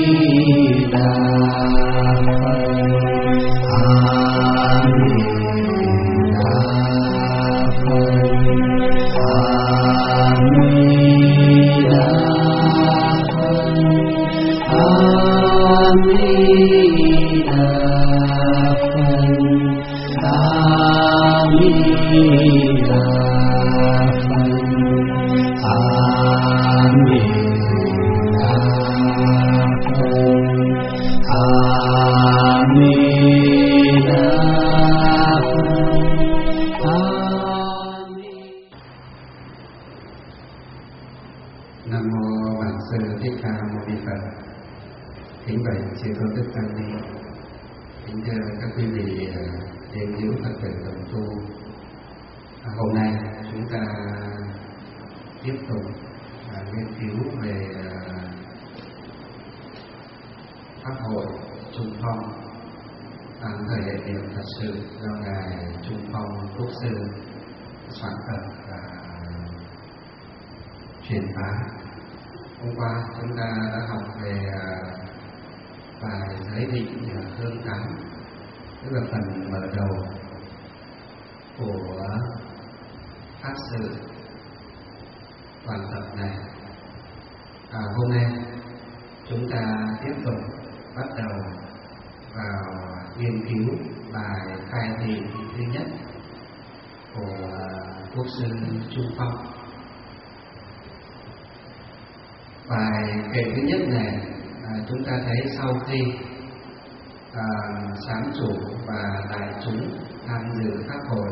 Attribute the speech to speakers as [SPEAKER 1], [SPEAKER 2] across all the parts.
[SPEAKER 1] Sáng chủ và đại chúng tham dự pháp hội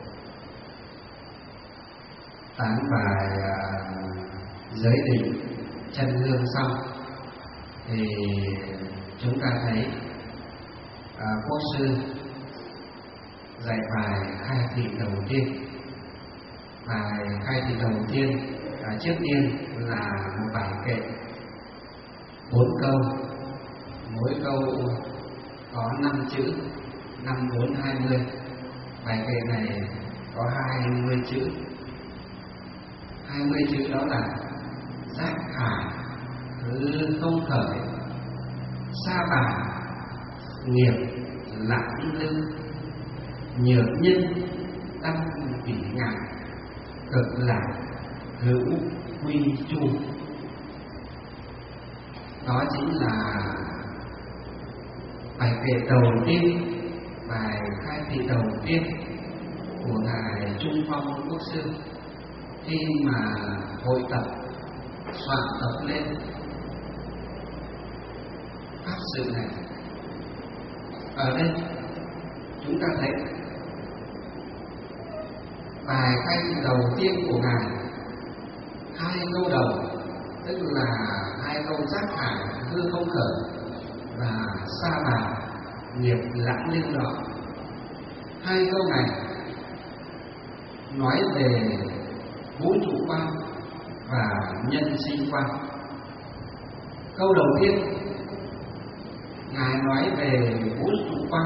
[SPEAKER 1] tán bài giới định chân hương xong thì chúng ta thấy quốc sư dạy bài khai thị đầu tiên. Bài khai thị đầu tiên trước tiên là một bài kệ 4 câu, mỗi câu có 5 chữ, 5, 4, 20. Bài kệ này có 20 chữ. 20 chữ đó là giác hải hư không khởi, sa bà nghiệp lãng lư, nhược nhân đăng kỷ ngạn, cực lạc hữu quy chu. Đó chính là bài kệ đầu tiên, bài khai thị đầu tiên của ngài Trung Phong Quốc sư khi mà hội tập soạn tập lên pháp sự này. Ở đây chúng ta thấy bài khai thị đầu tiên của ngài, 2 câu đầu, tức là 2 câu giác hải hư không khởi và sa bà nghiệp lãng lưu đó. 2 câu này nói về vũ trụ quan và nhân sinh quan. Câu đầu tiên ngài nói về vũ trụ quan,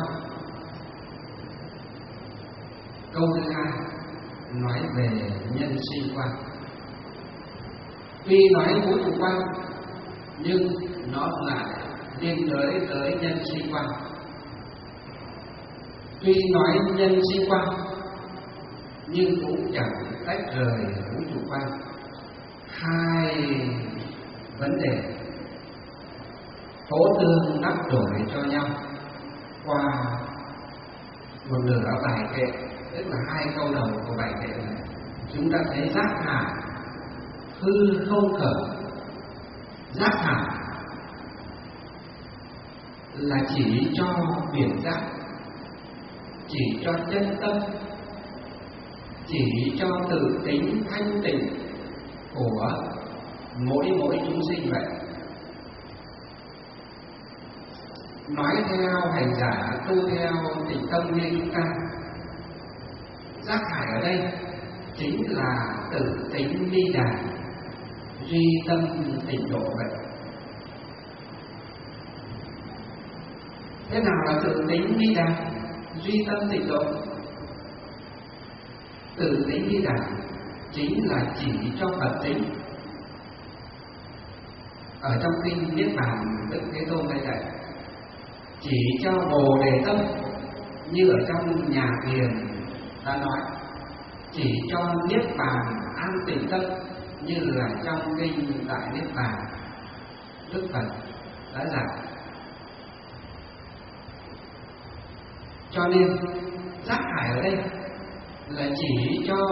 [SPEAKER 1] câu thứ hai nói về nhân sinh quan. Tuy nói vũ trụ quan nhưng nó lại liên đới tới nhân sinh quan. Tuy nói nhân sinh quan nhưng cũng chẳng tách rời vũ trụ quan. 2 vấn đề tố tương đắp đổi cho nhau qua một nửa bài kệ, tức là 2 câu đầu của bài kệ này. Chúng ta thấy giác hải hư không khởi. Giác hải là chỉ cho biển giác, chỉ cho chân tâm, chỉ cho tự tính thanh tịnh của mỗi chúng sinh vậy. Nói theo hành giả tu theo tịnh tâm như chúng ta, giác hải ở đây chính là tự tính ly đài, duy tâm tịnh độ vậy. Thế nào là tự tính ly đài, duy tâm tịnh độ? Tự tính ly đài chính là chỉ cho Phật tính. Ở trong kinh Niết Bàn, Đức Thế chỉ cho Bồ Đề tâm, như ở trong nhà thiền đã nói, chỉ cho niết bàn an tịnh tâm, như là trong kinh Đại Niết Bàn Đức Phật đã dạy. Cho nên giác hải ở đây là chỉ cho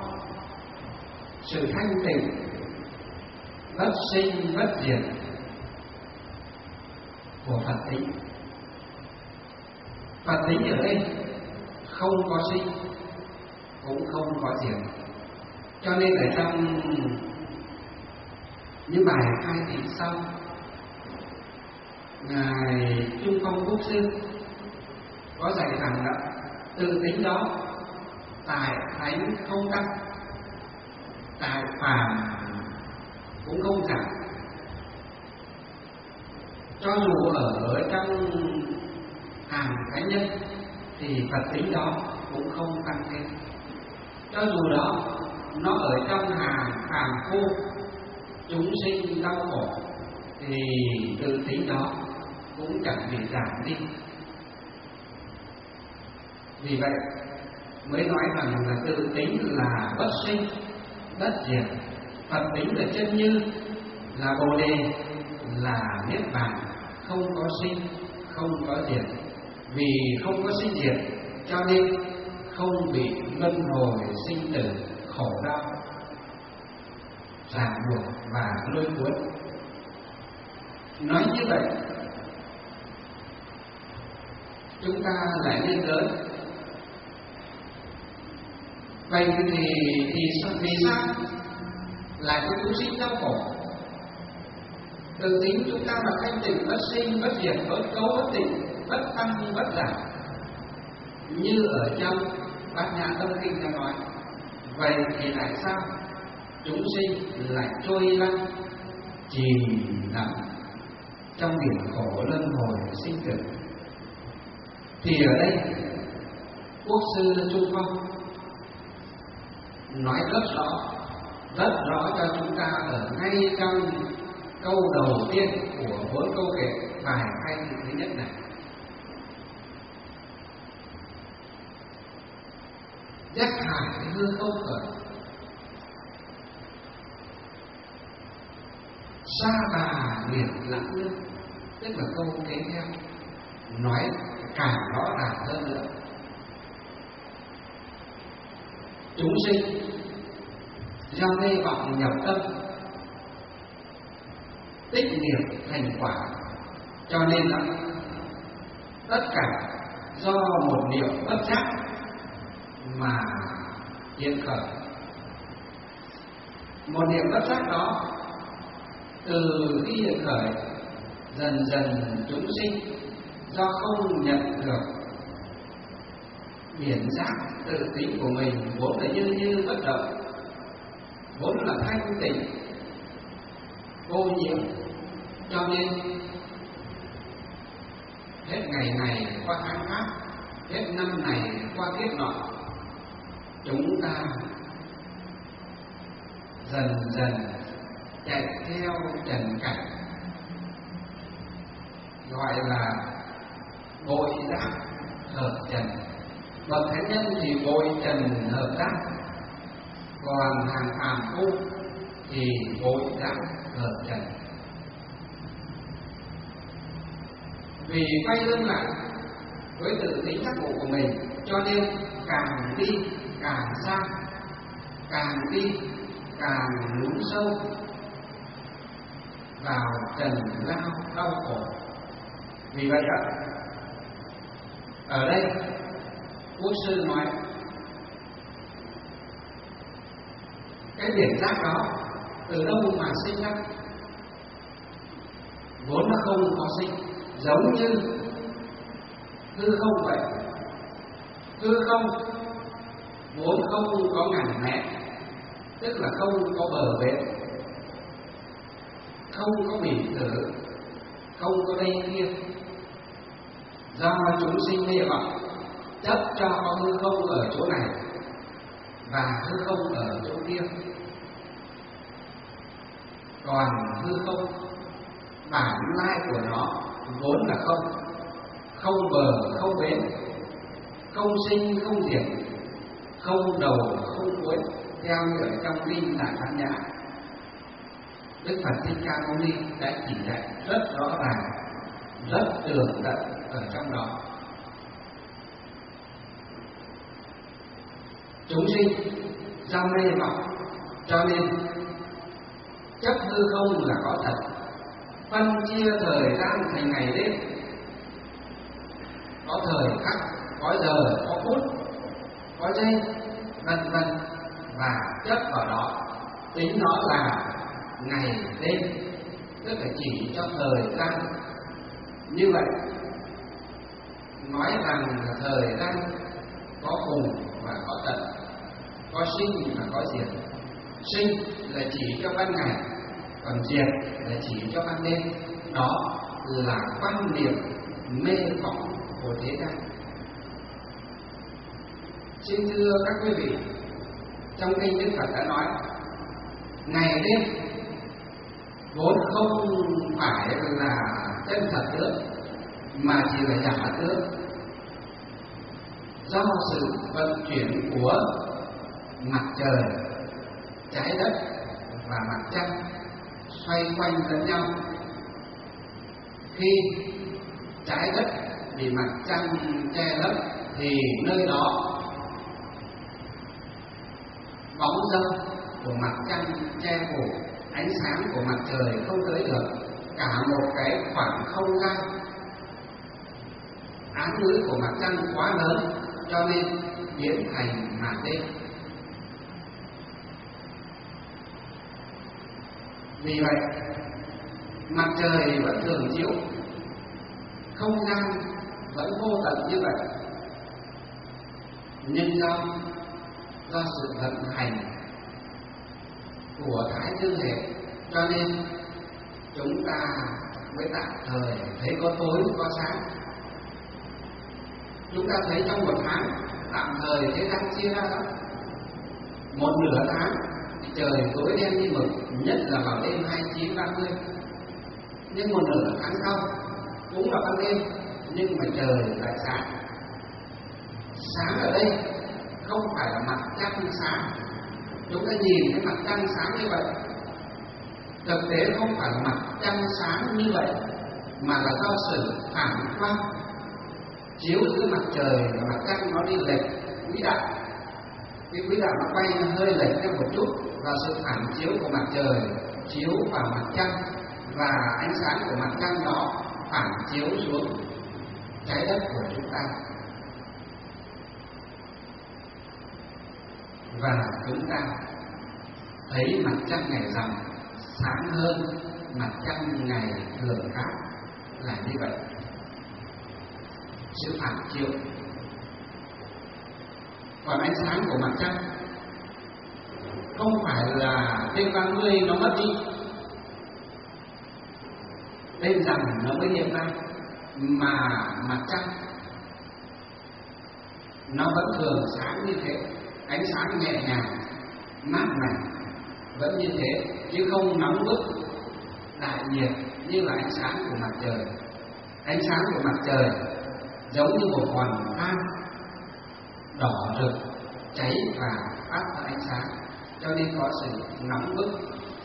[SPEAKER 1] sự thanh tịnh, bất sinh bất diệt của Phật tính. Phật tính ở đây không có sinh cũng không có diệt. Cho nên ở trong những bài khai thị sau, Ngài Trung Phong Quốc Sư có dạy rằng đó, tự tính đó tại thánh không tăng, tại phàm cũng không giảm. Cho dù ở trong hàng thánh nhân thì Phật tính đó cũng không tăng thêm. Cho dù đó nó ở trong hàng phàm phu chúng sinh đau khổ thì tự tính đó cũng chẳng bị giảm đi. Vì vậy mới nói rằng là tự tính là bất sinh bất diệt, Phật tính là chân như, là Bồ Đề, là niết bàn, không có sinh không có diệt. Vì không có sinh diệt cho nên không bị luân hồi sinh tử khổ đau ràng buộc và lôi cuốn. Nói như vậy chúng ta lại nên lớn. Vậy thì vì sao lại có chúng sinh đau khổ? Tự tính chúng ta là thanh tịnh, bất sinh bất diệt, bất cấu bất tịnh, bất tăng bất giảm, như ở trong Bát Nhã Tâm Kinh đã nói. Vậy thì tại sao chúng sinh lại trôi lăn chìm đắm trong biển khổ luân hồi sinh tử? Thì ở đây Quốc sư Trung Phong nói rất rõ cho chúng ta ở ngay trong câu đầu tiên của 4 câu kệ bài khai thị thứ nhất này. Giác hải hư không khởi, sa bà biển lặng nước. Tức là câu kế theo nói càng rõ ràng hơn nữa. Chúng sinh do mê vọng nhập tâm, tích nghiệp thành quả, cho nên là tất cả do một niệm bất giác mà hiện khởi. Một niệm bất giác đó từ khi hiện khởi, dần dần chúng sinh do không nhận được biển giác tự tính của mình vốn là như bất động, vốn là thanh tịnh vô nhiễm, cho nên hết ngày này qua tháng khác, hết năm này qua kiếp nọ, chúng ta dần dần chạy theo trần cảnh, gọi là bội giác hợp trần. Bậc thánh nhân thì bội trần hợp giác, còn hàng phàm phu thì bội giác hợp trần. Vì quay lưng lại với tự tính giác ngộ của mình, cho nên càng đi càng xa, càng đi càng lún sâu vào trần lao đau khổ. Vì vậy ở đây Quốc sư nói cái biển giác đó từ đâu mà sinh ra? Vốn nó không có sinh, giống như hư không vậy. Hư không vốn không có ngàn mẹ, tức là không có bờ bến, không có biển tử, không có đây kia. Do chúng sinh mê vọng chấp cho có hư không ở chỗ này và hư không ở chỗ kia. Còn hư không bản lai của nó vốn là không, không bờ không bến, không sinh không diệt, không đầu không cuối, theo như ở trong kinh Đại Bát Nhã. Đức Phật Thích Ca Mâu Ni đã chỉ dạy rất rõ ràng, rất tường tận ở trong đó. Chúng sinh do mê vọng cho nên chấp hư không là có thật, phân chia thời gian thành ngày đêm, có thời khắc, có giờ, có phút, có giây, vân vân, và chấp vào đó, tính nó là ngày đêm, tức là chỉ cho thời gian. Như vậy nói rằng là thời gian có cùng và có tận, có sinh và có diệt. Sinh là chỉ cho ban ngày, còn diệt là chỉ cho ban đêm. Đó là quan niệm mê vọng của thế gian. Xin thưa các quý vị, trong kinh Đức Phật đã nói ngày đêm vốn không phải là chân thật nữa, mà chỉ là giả tướng, do sự vận chuyển của mặt trời, trái đất và mặt trăng xoay quanh lẫn nhau. Khi trái đất bị mặt trăng che lấp thì nơi đó bóng dâm của mặt trăng che phủ, ánh sáng của mặt trời không tới được, cả một cái khoảng không gian. Án ngữ của mặt trăng quá lớn cho nên biến thành màn đêm. Vì vậy mặt trời vẫn thường chiếu, không gian vẫn vô tận như vậy, nhưng do sự vận hành của Thái Dương hệ cho nên chúng ta mới tạm thời thấy có tối có sáng. Chúng ta thấy trong một tháng tạm thời thế gian chia ra đó, một nửa tháng thì trời tối đen như mực, nhất là vào đêm 29, 30. Nhưng một nửa tháng sau cũng là ban đêm, nhưng mà trời lại sáng. Sáng ở đây không phải là mặt trăng sáng. Chúng ta nhìn cái mặt trăng sáng như vậy, thực tế không phải là mặt trăng sáng như vậy, mà là do sự phản quang chiếu giữa mặt trời và mặt trăng nó đi lệch quỹ đạo. Cái quỹ đạo nó quay nó hơi lệch ra một chút, và sự phản chiếu của mặt trời chiếu vào mặt trăng, và ánh sáng của mặt trăng đó phản chiếu xuống trái đất của chúng ta. Và chúng ta thấy mặt trăng ngày rằm sáng hơn mặt trăng ngày thường khác là như vậy. Sự phản chiếu. Còn ánh sáng của mặt trăng không phải là đêm 30 nó mất đi, đêm rằm nó mới hiện ra, mà mặt trăng nó vẫn thường sáng như thế, ánh sáng nhẹ nhàng, mát mẻ vẫn như thế, chứ không nóng bức đại nhiệt như là ánh sáng của mặt trời. Ánh sáng của mặt trời giống như một hòn than đỏ rực cháy và phát ra ánh sáng, cho nên có sự nóng bức,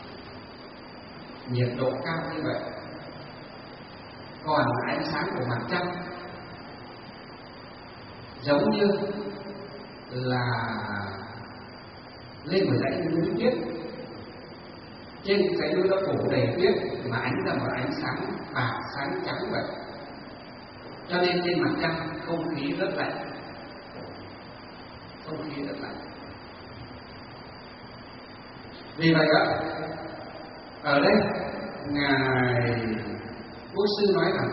[SPEAKER 1] nhiệt độ cao như vậy. Còn ánh sáng của mặt trăng giống như là lên một dãy núi tuyết, trên dãy núi đó phủ đầy tuyết mà ánh ra một ánh sáng bạc, sáng trắng vậy. Cho nên trên mặt trăng không khí rất lạnh, không khí rất lạnh. Vì vậy đó, ở đây ngài Quốc sư nói rằng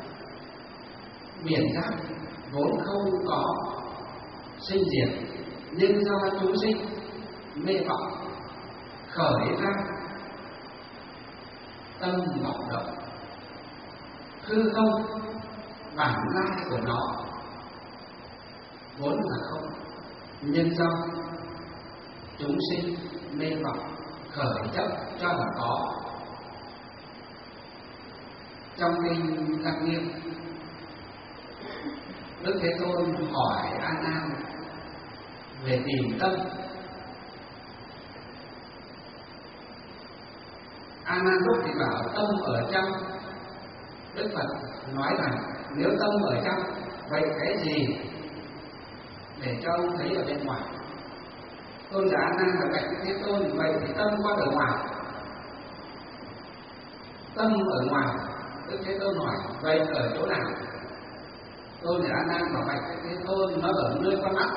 [SPEAKER 1] biển giác vốn không có sinh diệt, nhưng do chúng sinh mê vọng khởi ra tâm vọng động. Hư không bản lai của nó vốn là không, nhưng do chúng sinh mê vọng khởi chấp cho là có. Trong kinh Lăng Nghiêm Đức Thế Tôn hỏi A Nan về tìm tâm. A Nan lúc thì bảo tâm ở trong. Đức Phật nói rằng nếu tâm ở trong, vậy cái gì để cho ông thấy ở bên ngoài? Tôn giả A Nan và bạch Thế Tôn, vậy thì tâm có ở ngoài. Tâm ở ngoài. Đức Thế Tôn hỏi vậy ở chỗ nào? Tôn giả A Nan và bạch Thế Tôn, nó ở nơi con mắt.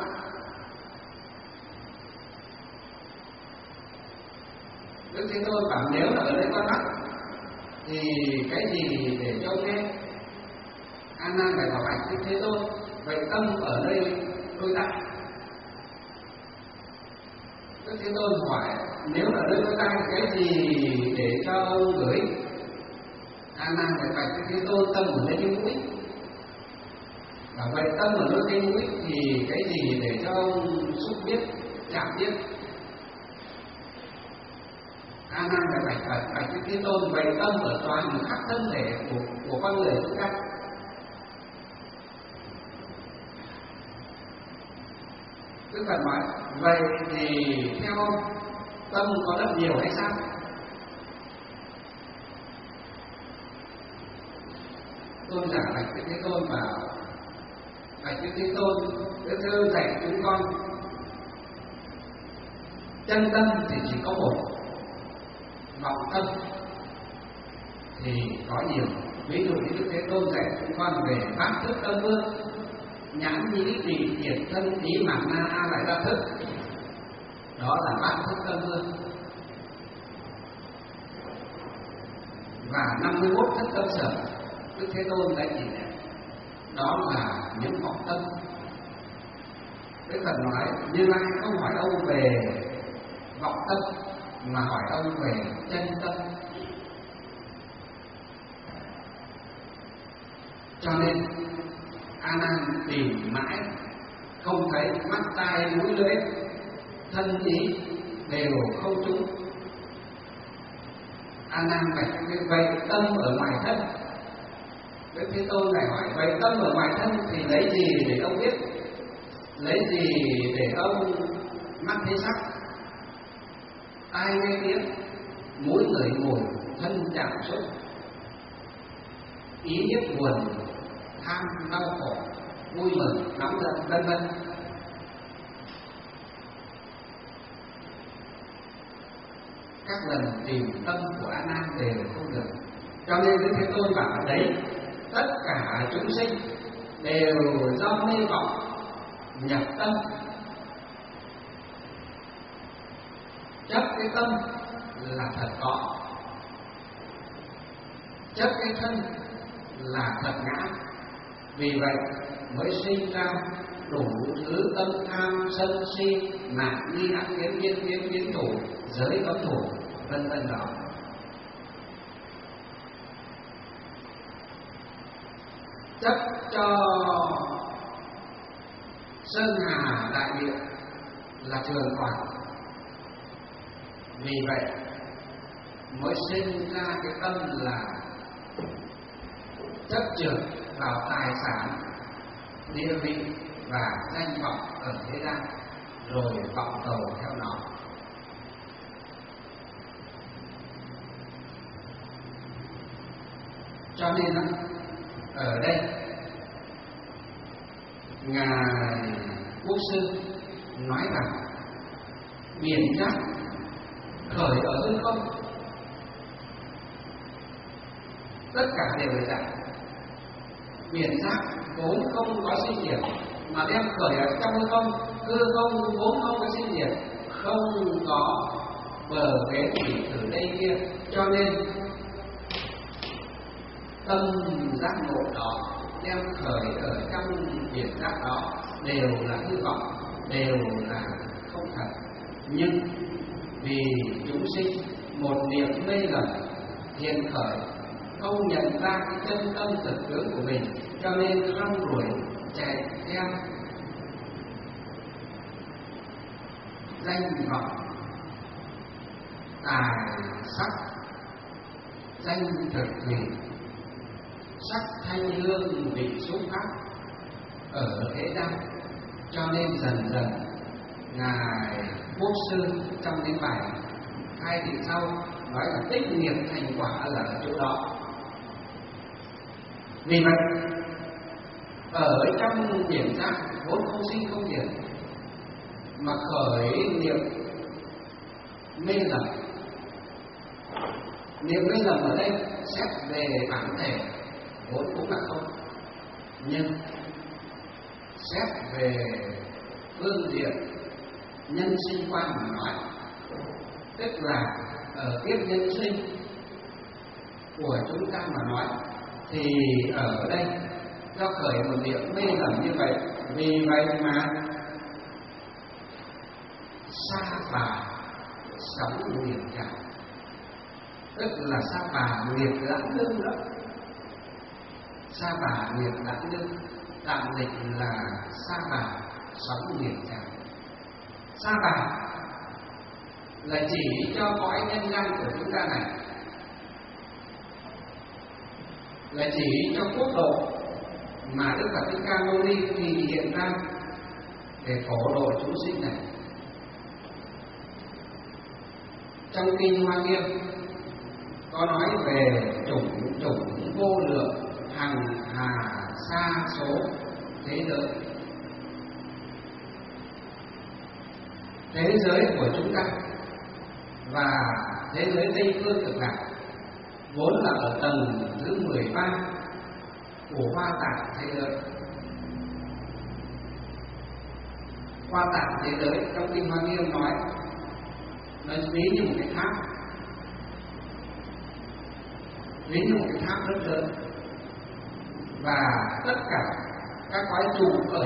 [SPEAKER 1] Đức Thế Tôn bảo nếu là ở nơi con mắt thì cái gì để cho ông nghe? A Nan phải bảo bạch Thế Tôn, vậy tâm ở nơi đôi tai. Đức Thế Tôn hỏi nếu là nơi đôi tai thì cái gì để cho ông gửi? A Nan phải bạch Thế Tôn, tâm ở nơi cái mũi. Và vậy tâm ở nơi cái mũi thì cái gì để cho ông xúc biết, chạm biết? A Nan phải bạch Thế Tôn, vậy tâm ở toàn khắp thân thể của con người chúng ta. Đức Phật nói vậy thì theo ông, tâm có rất nhiều hay sao? Tôn giả bạch Thế Tôn bảo bạch Thế Tôn, Đức Thế Tôn dạy chúng con chân tâm thì chỉ có một, vọng tâm thì có nhiều. Ví dụ như Đức Thế Tôn dạy chúng con về bát thức tâm vương, nhãn nhĩ vị thiệt thân ý mạng na a lại ra thức, đó là bát thức tâm vương. Và 51 thức tâm sở Đức Thế Tôn đã chỉ dạy, đó là những vọng tâm. Đức Phật nói Như Lai không hỏi ông về vọng tâm mà hỏi ông về chân tâm. Cho nên A Nan tìm mãi không thấy, mắt tai mũi lưỡi thân ý đều không trúng. A Nan bạch vậy tâm ở ngoài thân. Đức Thế Tôn lại hỏi vậy tâm ở ngoài thân thì lấy gì để ông biết? Lấy gì để ông mắt thấy sắc, tai nghe tiếng, mũi ngửi mùi, thân chạm xúc, ý biết buồn, tham đau khổ, vui mừng nóng giận, vân vân. Các lần tìm tâm của A Nan đều không được. Cho nên Đức Thế Tôn bảo đấy, tất cả chúng sinh đều do mê vọng nhập tâm. Chấp cái tâm là thật có, chấp cái thân là thật ngã. Vì vậy mới sinh ra đủ thứ tâm tham sân si mạng nghi ác kiến kiến thủ, giới cấm thủ, vân vân đó. Chấp cho sơn hà đại địa là trường quản. Vì vậy mới sinh ra cái tâm là chấp trượt vào tài sản, địa vị và danh vọng ở thế gian, rồi vọng cầu theo nó. Cho nên ở đây Ngài Quốc Sư nói rằng biển giác khởi ở hư không, tất cả đều là giả. Biển giác vốn không có sinh diệt mà đem khởi ở trong hư không, hư không vốn không có sinh diệt, không có bờ ghế thủy từ đây kia. Cho nên tâm giác ngộ đó đem khởi ở trong biển giác đó đều là hư vọng, đều là không thật. Nhưng vì chúng sinh một niệm mê lầm hiện khởi, không nhận ra cái chân tâm thực tướng của mình, cho nên rong ruổi chạy theo danh vọng, tài sắc, danh thực thủy, sắc thanh hương vị xúc pháp, ở thế gian. Cho nên dần dần ngài Quốc sư trong cái bài khai thị sau nói là tích nghiệp thành quả là ở chỗ đó. Vì vậy ở trong biển giác vốn không sinh không diệt, mà khởi niệm mê lầm. Niệm mê lầm ở đây xét về bản thể vốn cũng là không, nhưng xét về phương diện nhân sinh quan mà nói, tức là ở kiếp nhân sinh của chúng ta mà nói, thì ở đây do khởi một niệm mê lầm như vậy, vì vậy mà sa bà sống nghiệp trạng, tức là sa bà nghiệp lãng lương đó. Sa bà nghiệp lãng lương tạm dịch là sa bà sống nghiệp trạng. Sa bà là chỉ cho cõi nhân gian của chúng ta này, là chỉ cho quốc độ mà Đức Phật Thích Ca Mâu Ni thì hiện ra để phổ độ chúng sinh này. Trong kinh Hoa Nghiêm có nói về chủng vô lượng hằng hà sa số thế giới. Thế giới của chúng ta và thế giới Tây Phương Cực Lạc vốn là ở tầng thứ 13 của Hoa Tạng thế giới. Hoa Tạng thế giới trong kinh Hoa Nghiêm nói nó ví như một cái tháp, ví như một cái tháp rất lớn, và tất cả các cõi trụ ở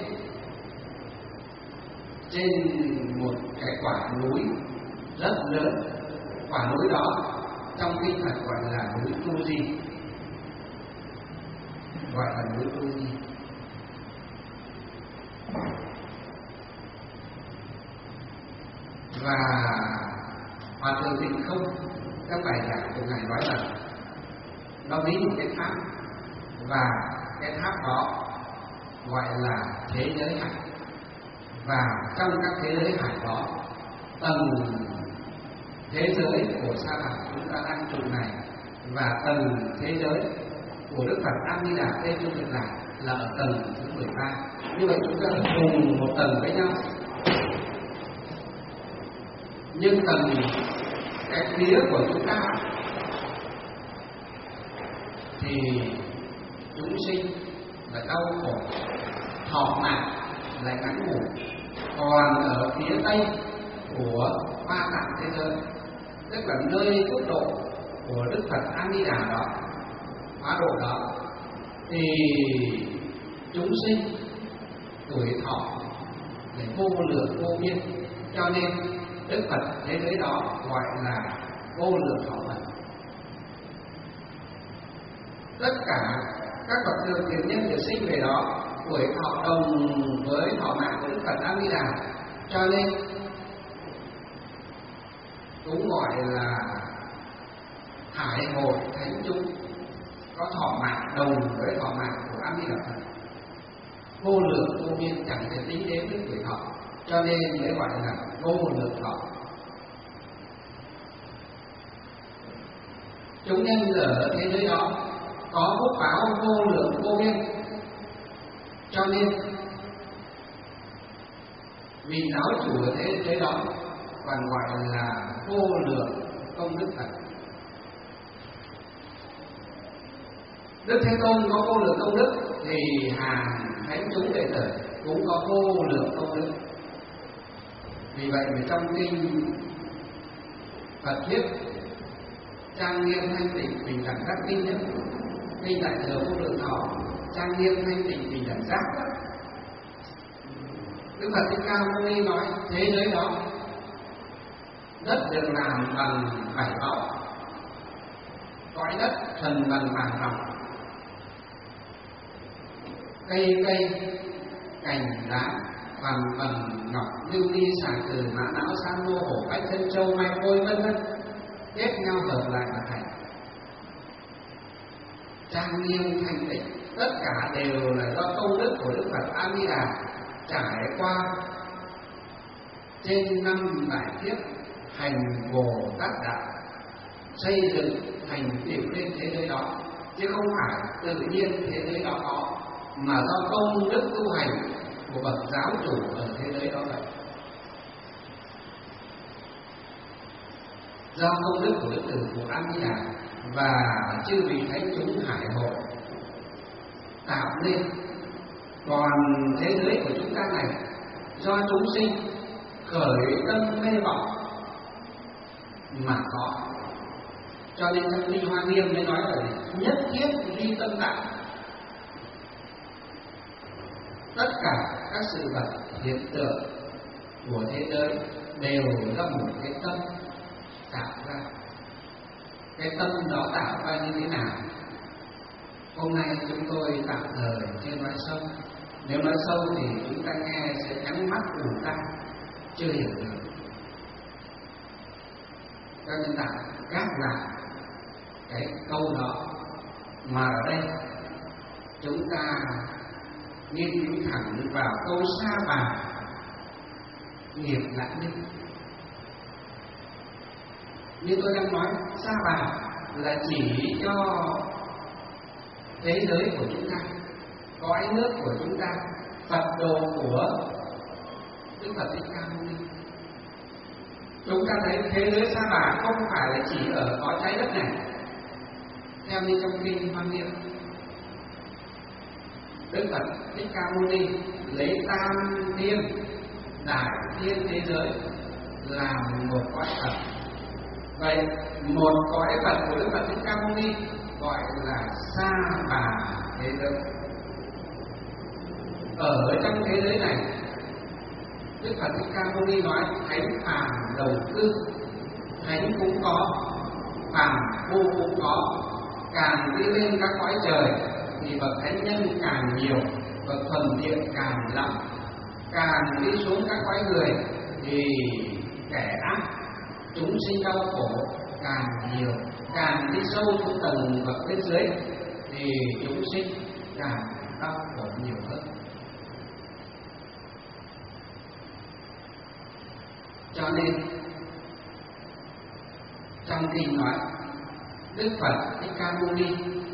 [SPEAKER 1] trên một cái quả núi rất lớn. Quả núi đó trong kinh Phật gọi là núi Tu Di, gọi là núi Tu Di. Và Hòa Thượng Tịnh Không các bài giảng của ngài nói rằng nó ví một cái tháp, và cái tháp đó gọi là thế giới hải, và trong các thế giới hải đó, tầng thế giới của sa bà chúng ta đang trụ này và tầng thế giới của Đức Phật A Di Đà Tây Phương Cực Lạc là ở tầng thứ 13. Như vậy chúng ta ở cùng một tầng với nhau, nhưng tầng cái phía của chúng ta thì chúng sinh là đau khổ, thọ mạng lại ngắn ngủi. Còn ở phía tây của Hoa Tạng thế giới, tức là nơi quốc độ của Đức Phật A Di Đà đó, hóa độ đó, thì chúng sinh tuổi thọ để vô lượng vô biên, cho nên Đức Phật thế giới đó gọi là vô lượng thọ Phật. Tất cả các bậc thượng thiện nhân được sinh về đó tuổi thọ đồng với thọ mạng của Đức Phật A Di Đà, cho nên cũng gọi là hải hội thánh chúng, có thọ mạng đồng với thọ mạng của A Di Đà Phật, vô lượng vô biên, chẳng thể tính đến với tuổi thọ, cho nên mới gọi là vô lượng thọ. Chúng nhân ở thế giới đó có phúc báo vô lượng vô biên, cho nên vị giáo chủ ở thế giới đó còn gọi là vô lượng công đức Phật. Đức Thế Tôn có vô lượng công đức thì hàng thánh chúng đệ tử cũng có vô lượng công đức. Vì vậy mà trong kinh Phật thuyết trang nghiêm thanh tịnh bình đẳng giác kinh nhất, kinh Đại Thừa Vô Lượng Thọ trang nghiêm thanh tịnh bình đẳng giác đó, Đức Phật Thích Ca Mâu Ni nói thế giới đó đất được làm bằng bảy báu, cõi đất thuần bằng vàng ròng, cây cành lá hoàn bằng ngọc lưu ly xà cừ mã não san hô hổ bách chân châu mai khôi vân vân, kết nhau hợp lại mà thành. trang nghiêm thanh tịnh, tất cả đều là do công đức của Đức Phật A Di Đà trải qua trên 5 đại kiếp hành Bồ Tát đạo xây dựng thành tựu lên thế giới đó, chứ không phải tự nhiên thế giới đó có, mà do công đức tu hành của bậc giáo chủ ở thế giới đó vậy. Do công đức của Đức Tử Phụ A Di Đà và chư vị thánh chúng hải hộ tạo nên, còn thế giới của chúng ta này do chúng sinh khởi tâm mê vọng mà có. Cho nên trong Kinh Hoa Nghiêm mới nói là nhất thiết duy tâm tạo. Tất cả các sự vật hiện tượng của thế giới đều do một cái tâm tạo ra. Cái tâm đó tạo ra như thế nào? Hôm nay chúng tôi tạm thời chưa nói sâu. Nếu nói sâu thì chúng ta nghe sẽ nhắm mắt ù tai, chưa hiểu được. Cho nên tạm gác lại cái câu đó, mà ở đây chúng ta nghiên cứu thẳng vào câu sa bà nghiệp nạn nhân. Như tôi đang nói, sa bà là chỉ cho thế giới của chúng ta, cõi nước của chúng ta, Phật đồ của Đức Phật Thích Ca Mâu Ni. Chúng ta thấy thế giới sa bà không phải là chỉ ở cõi trái đất này. Theo như trong Kinh Hoa Nghiêm, Đức Phật Thích Ca Mâu Ni lấy tam thiên đại thiên thế giới làm một cõi Phật. Vậy một cõi Phật của Đức Phật Thích Ca Mâu Ni gọi là sa bà thế giới. Ở trong thế giới này, Đức Phật Thích Ca Mâu Ni nói thánh phàm đầu cư, thánh cũng có, phàm phu cũng có. Càng đi lên các cõi trời thì bậc thánh nhân càng nhiều, bậc thuần thiện càng lắm. Càng đi xuống các cõi người thì kẻ ác, chúng sinh đau khổ càng nhiều. Càng đi sâu xuống tầng bậc bên dưới thì chúng sinh càng đau khổ nhiều hơn. Cho nên trong kinh nói Đức Phật Thích Ca Mâu Ni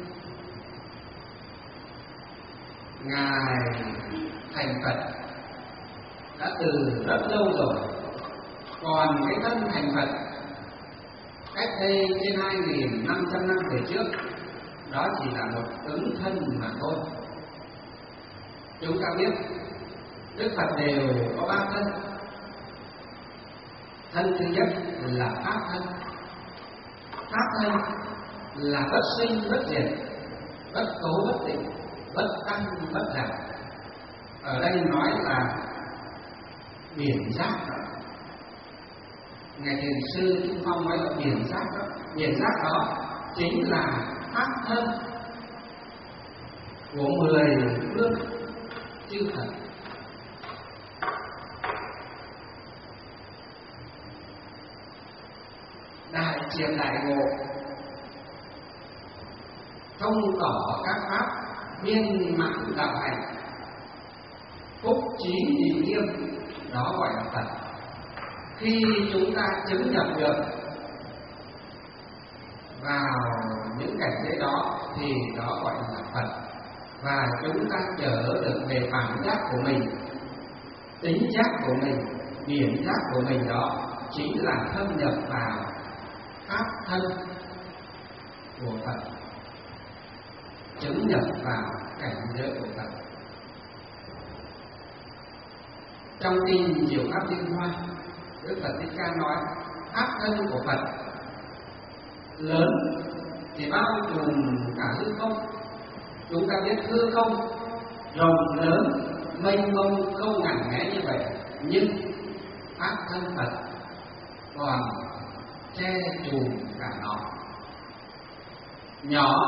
[SPEAKER 1] Ngài thành Phật đã từ rất lâu rồi, còn cái thân thành Phật cách đây trên 2.500 năm về trước đó chỉ là một ứng thân mà thôi. Chúng ta biết Đức Phật đều có 3 thân. Thân thứ nhất là pháp thân. Pháp thân là bất sinh bất diệt, bất cấu bất tịnh, bất tăng bất giảm. Ở đây nói là biển giác đó. Ngài Thiền sư Trung Phong nói là biển giác đó. Biển giác đó chính là pháp thân của 10 phương chư Phật. Đại triệt đại ngộ, thông tỏ các pháp viên mãn đạo hành, phúc trí định nghiêm, đó gọi là Phật. Khi chúng ta chứng nhập được vào những cảnh giới đó thì đó gọi là Phật. Và chúng ta trở được về bản giác của mình, tính giác của mình, điển giác của mình, đó chính là thâm nhập vào pháp thân của Phật, chứng nhập vào cảnh giới của Phật. Trong kinh Diệu Pháp Liên Hoa, Đức Phật Thích Ca nói pháp thân của Phật lớn thì bao trùm cả hư không. Chúng ta biết hư không rộng lớn, mênh mông, không ngần nghé như vậy, nhưng pháp thân Phật còn che trùm cả nó. Nhỏ,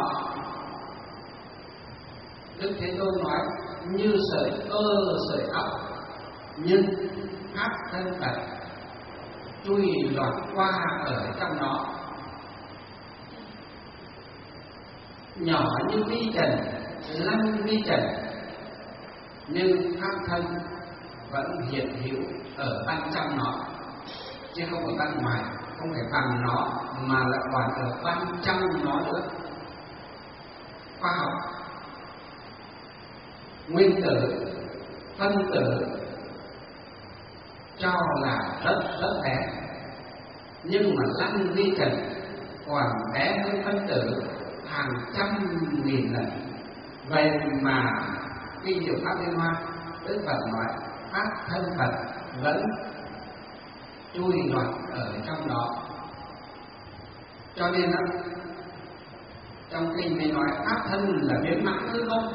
[SPEAKER 1] Đức Thế Tôn nói như sợi tơ sợi tóc, nhưng pháp thân Phật chui lọt qua ở trong nó. nhỏ như vi trần, lăng vi trần, nhưng pháp thân vẫn hiện hữu ở bên trong nó, chứ không ở bên ngoài, không phải bằng nó mà là còn ở bên trong nó nữa. Khoa học nguyên tử, phân tử cho là rất bé, nhưng mà lăng vi trần còn bé hơn phân tử hàng trăm nghìn lần. Vậy mà kinh Diệu Pháp Liên Hoa, Đức Phật nói pháp thân Phật vẫn chui lọt ở trong đó. Cho nên đó, trong kinh mới nói pháp thân là biến mãn hư không,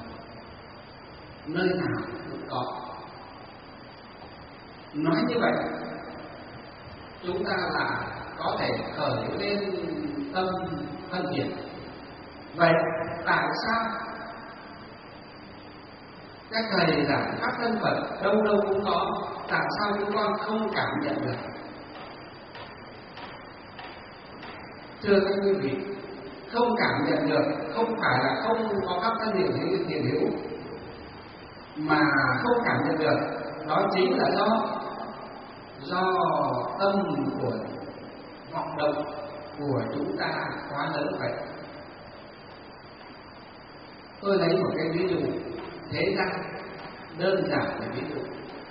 [SPEAKER 1] nơi nào cũng có. Nói như vậy, chúng ta là có thể khởi lên tâm phân biệt. Vậy tại sao các thầy giảng pháp thân Phật đâu đâu cũng có, tại sao chúng con không cảm nhận được? Thưa các quý vị, không cảm nhận được không phải là không có pháp thân hiện hữu, mà không cảm nhận được đó chính là do tâm của vọng động của chúng ta quá lớn vậy. Tôi lấy một cái ví dụ thế gian đơn giản để ví dụ.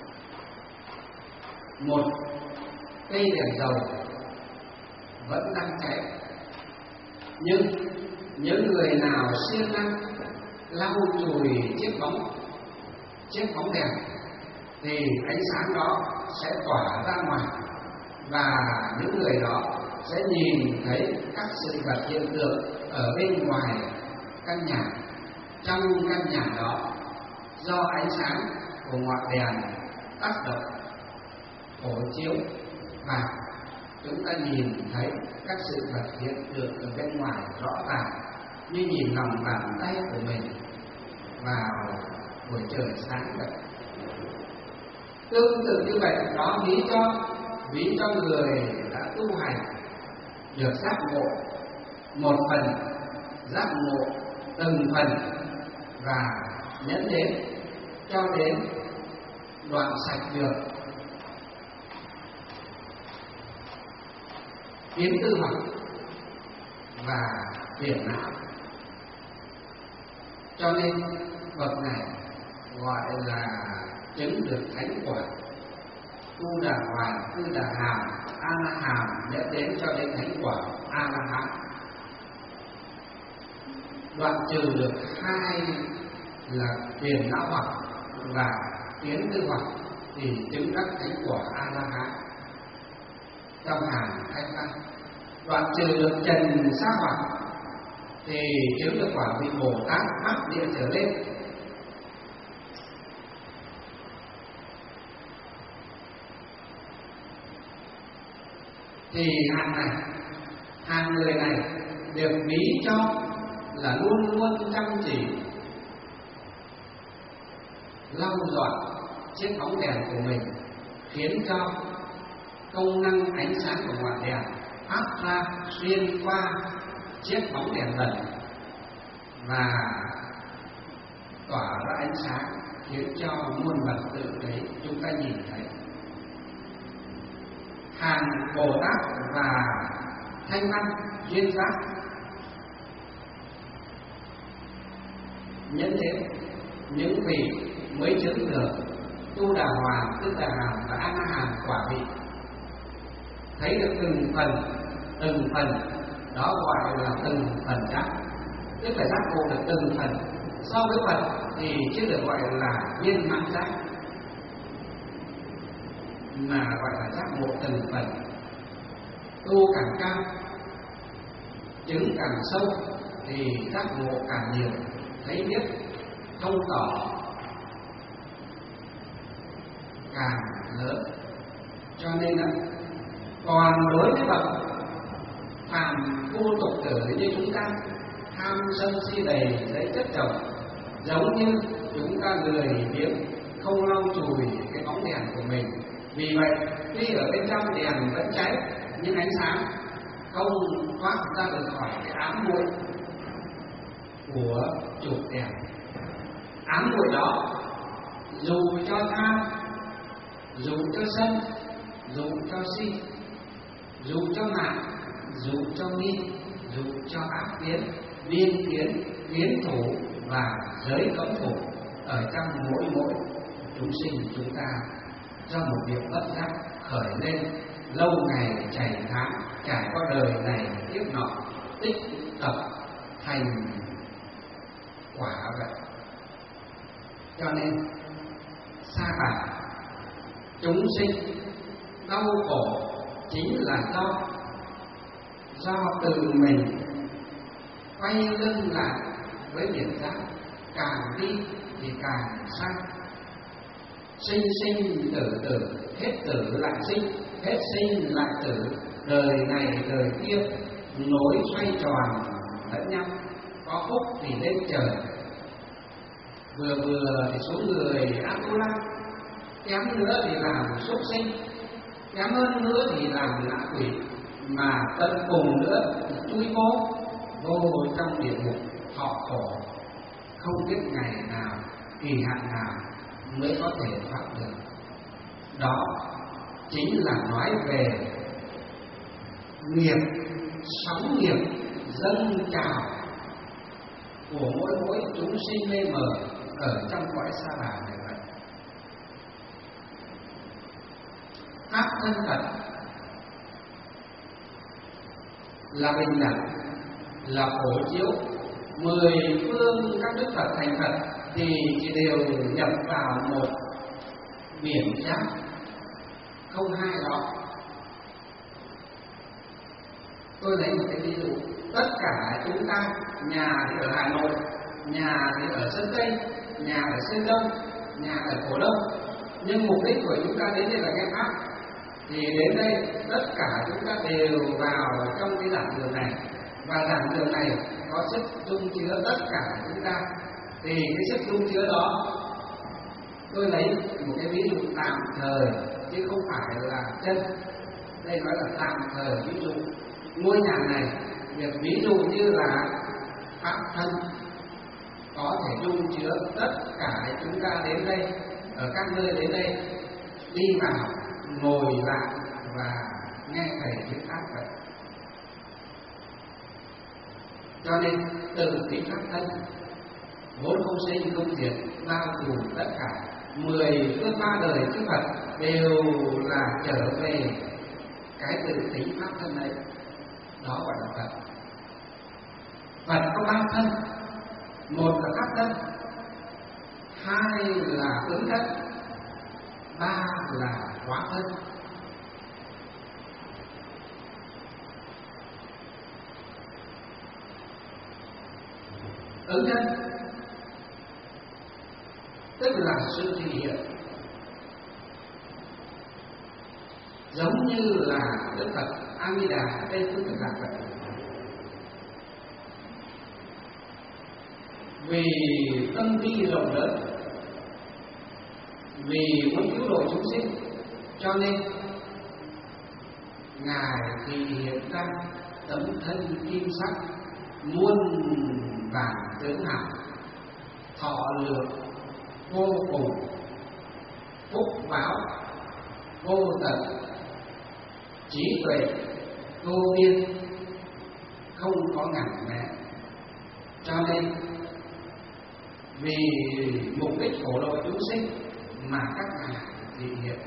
[SPEAKER 1] Một cây đèn dầu vẫn đang cháy, nhưng những người nào siêng năng lau chùi chiếc bóng đèn thì ánh sáng đó sẽ tỏa ra ngoài, và những người đó sẽ nhìn thấy các sự vật hiện tượng ở bên ngoài căn nhà. Trong căn nhà đó, do ánh sáng của ngọn đèn tác động phổ chiếu và chúng ta nhìn thấy các sự vật hiện tượng ở bên ngoài rõ ràng như nhìn lòng bàn tay của mình vào buổi trời sáng vậy. Tương tự như vậy, đó ví cho người đã tu hành được giác ngộ một phần, giác ngộ từng phần và nhẫn đến cho đến đoạn sạch được kiến tư hoặc và phiền não. Cho nên bậc này gọi là chứng được thánh quả. Tu Đà Hoàn, Tư Đà Hàm, A La Hàm nhẫn đến cho đến thánh quả A La Hán. Đoạn trừ được hai là phiền não hoặc và kiến tư hoặc thì chứng đắc thánh quả A La Hán. Trong hàng thanh văn, đoạn trừ được trần sa hoặc thì chứng được quả vị Bồ Tát Bắc Địa trở lên. Thì hàng người này được ví cho là luôn luôn chăm chỉ lau dọn chiếc bóng đèn của mình, khiến cho công năng ánh sáng của ngọn đèn phát ra xuyên qua chiếc bóng đèn bẩn và tỏa ra ánh sáng, khiến cho muôn vật tự thấy chúng ta nhìn thấy. Hàng Bồ Tát và Thanh Văn duyên giác nhẫn đến những vị mới chứng được Tu Đà Hoàn, Tư Đà Hàm và A La Hàm quả vị, thấy được từng phần, đó gọi là từng phần giác, tức là giác ngộ được từng phần. So với Phật thì chưa được gọi là viên mãn giác, mà gọi là giác ngộ từng phần. Tu càng cao, chứng càng sâu thì giác ngộ càng nhiều, thấy biết thông tỏ càng lớn. Cho nên là còn đối với bậc phàm phu tục tử như chúng ta, tham sân si đầy giấy chất chồng, giống như chúng ta lười biếng không lau chùi cái bóng đèn của mình. Vì vậy tuy ở bên trong đèn vẫn cháy, nhưng ánh sáng không thoát ra được khỏi cái ám muội, của chủ đẹp. Ám muội đó dù cho tham, dù cho sân, dù cho si, dù cho mạng, dù cho nghi, dù cho ác kiến, biên kiến, kiến thủ và giới cấm thủ ở trong mỗi chúng sinh chúng ta, do một việc bất giác khởi lên lâu ngày chảy tháng trải qua đời này kiếp nọ, tích tập thành quả vậy. Cho nên sa bạc chúng sinh đau khổ chính là do từ mình quay lưng lại với biển giác, càng đi thì càng sai. Sinh sinh tử tử, hết tử lại sinh, hết sinh lại tử, đời này đời kia nối xoay tròn lẫn nhau. Có phúc thì lên trời, vừa thì xuống người Atula, kém nữa thì làm súc sinh, kém hơn nữa thì làm ngạ quỷ, mà tận cùng nữa thì chui vô trong địa ngục thọ khổ, không biết ngày nào, kỳ hạn nào mới có thể thoát được. Đó chính là nói về nghiệp, sóng nghiệp dâng trào của mỗi chúng sinh mê mờ ở trong cõi sa đà này vậy. Pháp thân Phật là bình đẳng, là phổ chiếu. 10 phương các đức Phật thành Phật thì chỉ đều nhập vào một biển giác, không hai đó. Tôi lấy một cái ví dụ, tất cả chúng ta, nhà thì ở Hà Nội, nhà thì ở Sơn Tây, nhà ở Sơn Đông, nhà ở Cổ Đông, nhưng mục đích của chúng ta đến đây là nghe pháp, thì đến đây tất cả chúng ta đều vào trong cái giảng đường này, và giảng đường này có sức dung chứa tất cả chúng ta. Thì cái sức dung chứa đó, tôi lấy một cái ví dụ tạm thời chứ không phải là chân, đây nói là tạm thời ví dụ. Ngôi nhà này việc ví dụ như là pháp thân có thể dung chứa tất cả chúng ta đến đây, ở các nơi đến đây, đi vào, ngồi lại và nghe thầy thuyết pháp vậy. Cho nên từ cái pháp thân vốn không sinh không diệt, bao trùm tất cả 10 phương 3 đời chư Phật đều là trở về cái tự tính pháp thân ấy. Đó gọi là Phật. Phật có 3 thân, một là pháp thân, 2 là ứng thân, 3 là hóa thân. Ứng thân tức là sự thể hiện, giống như là Đức Phật A Di Đà Tây Phương Cực Lạc vậy. Vì tâm bi rộng lớn, vì muốn cứu độ chúng sinh, cho nên Ngài thì hiện ra tấm thân kim sắc, muôn vàn tướng hảo, thọ lượng vô cùng, phúc báo vô tận, trí tuệ vô biên, không có ngàn mẽ. Cho nên vì mục đích phổ độ chúng sinh mà các ngài thị hiện.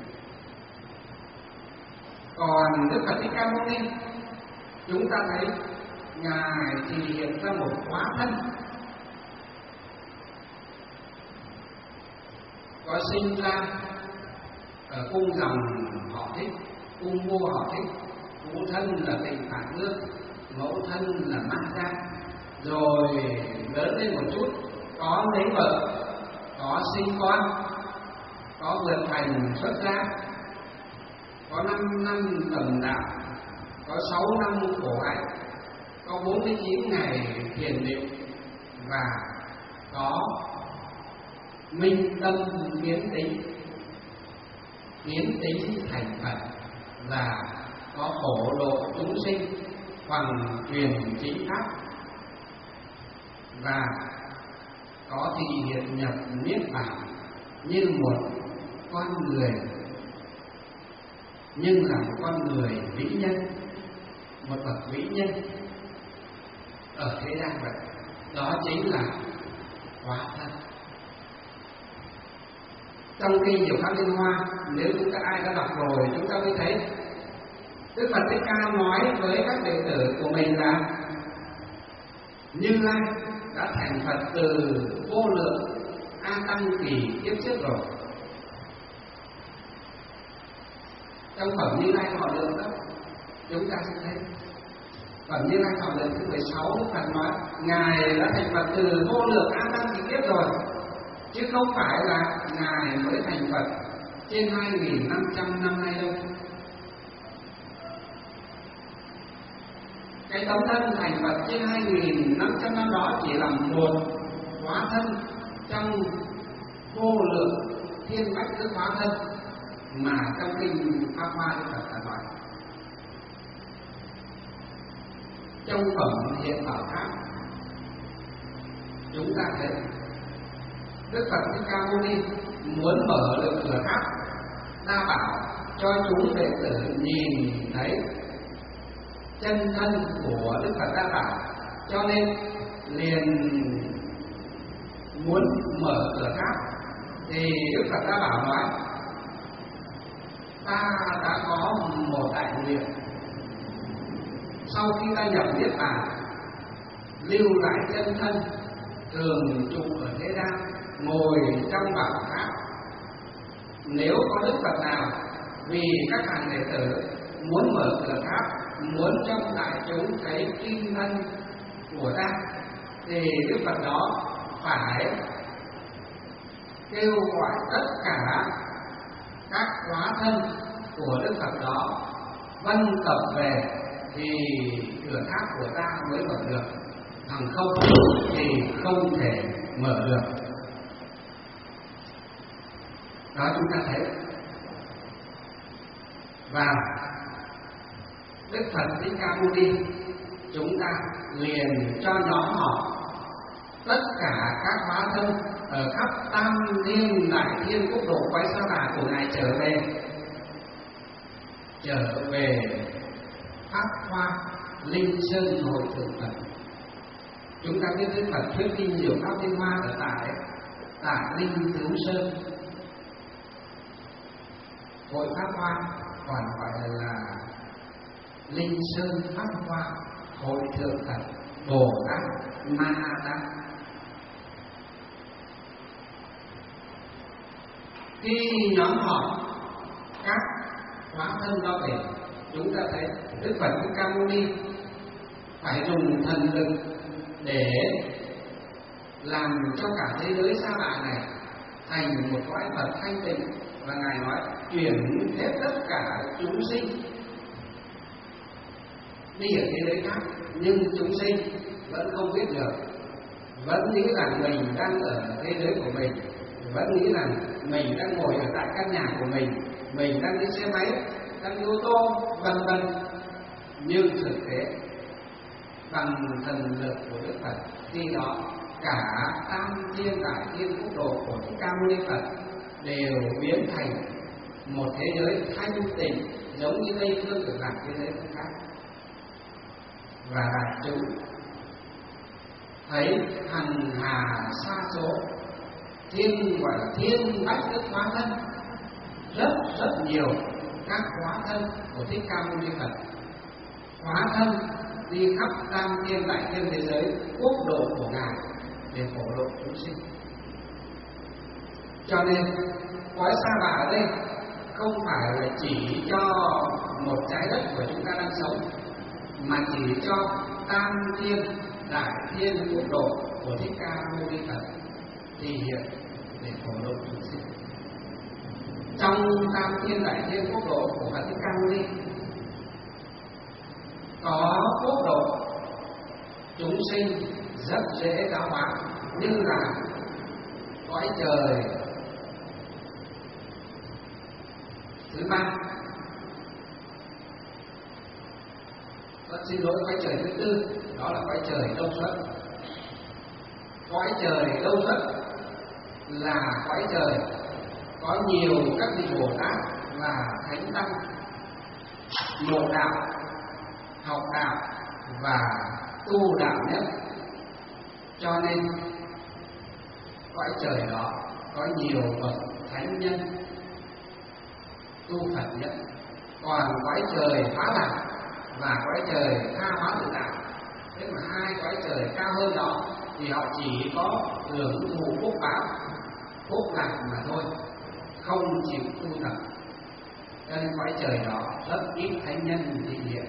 [SPEAKER 1] Còn Đức Phật Thích Ca Mâu Ni, chúng ta thấy ngài thì hiện ra một hóa thân, có sinh ra ở cung dòng họ Thích, cung vua họ Thích. Phụ thân là Tịnh Phạn Vương, mẫu thân là Ma Gia. Rồi lớn lên một chút, có lấy vợ, có sinh con, có vượt thành xuất gia, có 5 năm tầm đạo, có 6 năm khổ hạnh, có 49 ngày thiền định, và có minh tâm kiến tính thành Phật, và có phổ độ chúng sinh bằng truyền chính pháp. và có thì hiện nhập niết bàn như một con người, nhưng là một con người vĩ nhân, một bậc vĩ nhân ở thế gian vậy. Đó chính là hóa thân. Trong kinh Diệu Pháp Liên Hoa, nếu chúng ta ai đã đọc rồi, chúng ta mới thấy Đức Phật Thích Ca nói với các đệ tử của mình là Như Lai đã thành Phật từ vô lượng A Tăng kỳ kiếp trước rồi. Trong phẩm Như Lai Thọ Lượng đó, chúng ta sẽ thấy phẩm Như Lai Thọ Lượng thứ 16, Đức Phật nói Ngài đã thành Phật từ vô lượng A Tăng kỳ kiếp rồi, chứ không phải là Ngài mới thành Phật trên 2.500 năm nay đâu. Cái tấm thân thành Phật trên 2.500 năm đó chỉ là một hóa thân trong vô lượng thiên bách thức hóa thân mà trong kinh Pháp Hoa Đức Phật đã nói. Trong phẩm Hiện Bảo Tháp, chúng ta thấy Đức Phật Thích Ca Mâu Ni muốn mở được cửa tháp Đa Bảo cho chúng đệ tử nhìn thấy chân thân của Đức Phật Đa Bảo, cho nên liền muốn mở cửa tháp. Thì Đức Phật Đa Bảo nói ta đã có một đại nguyện, sau khi ta nhập niết bàn lưu lại chân thân thường trụ ở thế gian, ngồi trong bảo tháp. Nếu có Đức Phật nào vì các hàng đệ tử muốn mở cửa tháp, muốn trong đại chúng thấy kim thân của ta, thì Đức Phật đó phải kêu gọi tất cả các hóa thân của Đức Phật đó vân tập về, thì cửa tháp của ta mới mở được, bằng không thì không thể mở được. Đó chúng ta thấy. Và Đức Phật Thích Ca Mâu Ni chúng ta liền cho nhóm họ tất cả các hóa thân ở khắp tam thiên đại thiên quốc độ quái sa đà của Ngài trở về Pháp Hoa Linh Sơn Hội Thượng Phật. Chúng ta biết Đức Phật thuyết kinh Diệu Pháp Liên Hoa ở tại Linh Tứ Sơn. Hội Pháp Hoa còn gọi là Linh Sơn Pháp Hoa Hội Thượng Phật Bồ Tát Ma Tát. Khi nhóm họ các hóa thân đó về, chúng ta thấy Đức Phật Thích Ca Mâu Ni phải dùng thần lực để làm cho cả thế giới sa đọa này thành một cõi Phật thanh tịnh. Và Ngài nói chuyển hết tất cả chúng sinh đi ở thế giới khác, nhưng chúng sinh vẫn không biết được, vẫn nghĩ rằng mình đang ở thế giới của mình, vẫn nghĩ rằng mình đang ngồi ở tại căn nhà của mình đang đi xe máy, đang đi ô tô, vân vân. Nhưng thực tế bằng thần lực của Đức Phật, khi đó cả tam thiên đại thiên quốc độ của Thích Ca Mâu Ni Phật đều biến thành một thế giới thanh tịnh, giống như Tây Phương Cực Lạc thế giới khác. Và đại chúng thấy hằng hà sa số gọi là thiên bách thức hóa thân, rất nhiều các hóa thân của Thích Ca Mâu Ni Phật, hóa thân đi khắp tam thiên đại thiên thế giới quốc độ của Ngài để phổ độ chúng sinh. Cho nên cõi sa đọa ở đây không phải là chỉ cho một trái đất của chúng ta đang sống, mà chỉ cho tam thiên đại thiên quốc độ của Thích Ca Mâu Ni Phật thì hiện để phổ độ chúng sinh. Trong tam thiên đại thiên quốc độ của Phật Thích Ca Mâu Ni có quốc độ chúng sinh rất dễ giáo hóa, như là cõi trời thứ ba, xin lỗi, cõi trời thứ tư, đó là cõi trời Đông Xuất. cõi trời đâu rất là cõi trời có nhiều các vị Bồ Tát và Thánh Tăng ngộ đạo, học đạo và tu đạo nhất. Cho nên cõi trời đó có nhiều bậc thánh nhân tu Phật nhất. Còn cõi trời phá lạc và cõi trời tha hóa tự tại, tức là hai cõi trời cao hơn đó, thì họ chỉ có hưởng thụ phúc báo, phúc lạc mà thôi, không chịu tu tập. Cho nên cõi trời đó rất ít thánh nhân thị hiện.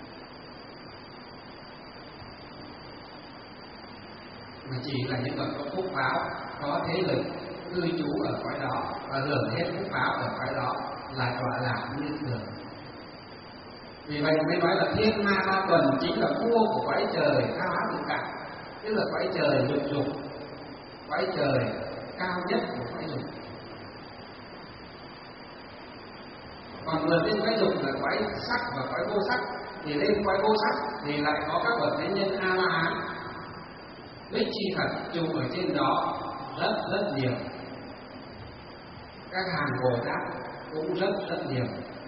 [SPEAKER 1] Mà chỉ là những bậc có phúc báo, có thế lực cư trú ở cõi đó và hưởng hết phúc báo ở cõi đó, là tọa lạc như thường. Vì vậy mới nói là thiên ma ba tuần chính là vua của cõi trời tha hóa tự tại, tức là cõi trời lục dục, cõi trời cao nhất của cõi dục. Còn vượt lên cõi dục là cõi sắc và cõi vô sắc, thì lên cõi vô sắc thì lại có các bậc thánh nhân A La Hán, Bích Chi Phật trụ ở trên đó rất nhiều. Các hàng Bồ Tát cũng rất nhiều.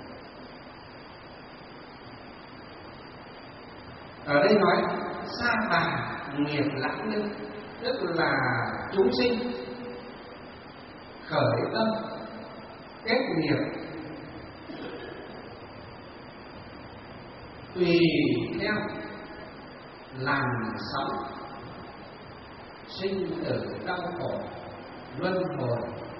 [SPEAKER 1] Ở đây nói sa bà nghiệp lãng lưu, tức là chúng sinh khởi tâm kết nghiệp tùy theo làn sóng sinh tử đau khổ luân hồi,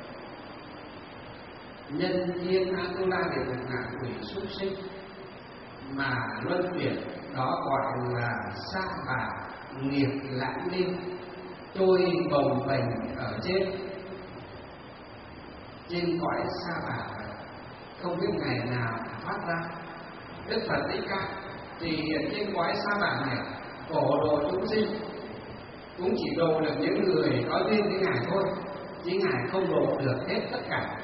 [SPEAKER 1] nhân thiên Atula để được ngạ quỷ súc sinh mà luân chuyển, đó gọi là sa bà nghiệp lãng lưu, trôi bồng bềnh ở trên cõi sa bà, không biết ngày nào thoát ra. Đức Phật Thích Ca thì hiện trên cõi sa bà này phổ độ chúng sinh, cũng chỉ độ được những người có duyên với Ngài thôi, chứ Ngài không độ được hết tất cả.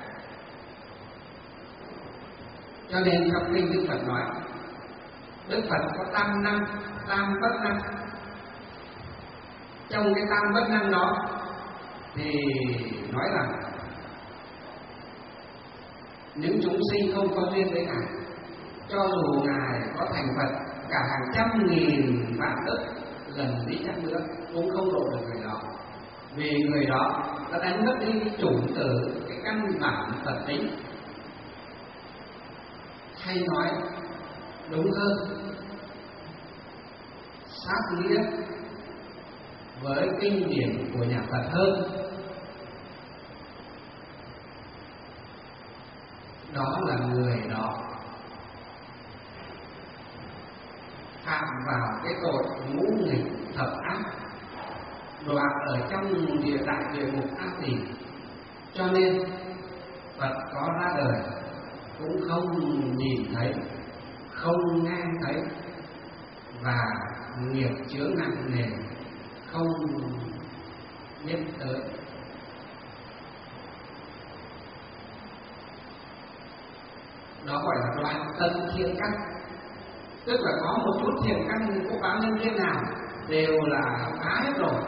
[SPEAKER 1] Cho nên trong kinh Đức Phật nói Đức Phật có tam năng, tam bất năng. Trong cái tam bất năng đó thì nói rằng những chúng sinh không có duyên với Ngài, cho dù Ngài có thành Phật cả hàng trăm nghìn vạn ức lần đi chăng nữa cũng không độ được người đó, vì người đó đã đánh mất đi cái chủng tử, cái căn bản Phật tính. Hay nói đúng hơn, sát nghĩa với kinh điển của nhà Phật hơn, đó là người đó phạm vào cái tội ngũ nghịch thập ác, đoạn ở trong đại địa ngục ác tỳ. Cho nên Phật có ra đời cũng không nhìn thấy, không nghe thấy, và nghiệp chướng nặng nề không biết tới. Đó gọi là đoạn tân thiện căn, tức là có một chút thiện căn của báo nhân duyên nào đều là phá hết rồi,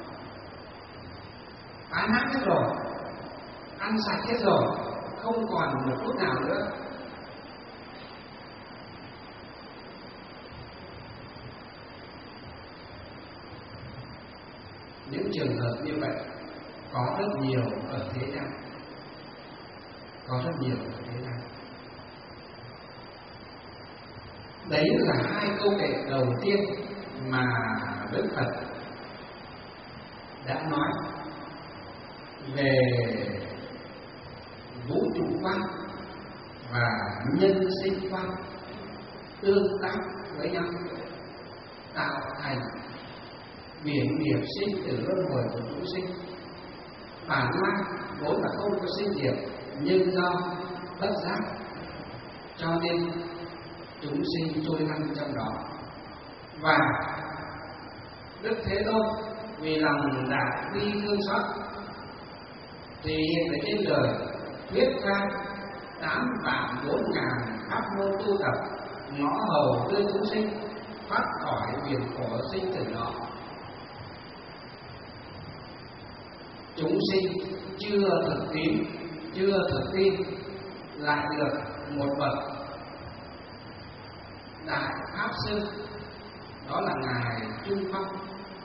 [SPEAKER 1] phá nát hết rồi, ăn sạch hết rồi, không còn một chút nào nữa. Những trường hợp như vậy có rất nhiều ở thế gian, có rất nhiều ở thế gian. Đấy là hai câu kệ đầu tiên mà Đức Phật đã nói về vũ trụ quan và nhân sinh quan tương tác với nhau, tạo thành biển nghiệp sinh tử luân hồi của chúng sinh. Bản năng vốn là không có sinh diệt, nhưng do bất giác cho nên chúng sinh trôi lăn trong đó. Và Đức Thế Tôn vì lòng đại bi thương xót thì hiện ở trên đời thuyết ra 8.400.000 pháp môn tu tập, ngõ hầu đưa chúng sinh thoát khỏi biển khổ sinh tử đó. chúng sinh chưa thực tín, chưa thực tin lại được một bậc đại pháp sư, đó là ngài Trung Phong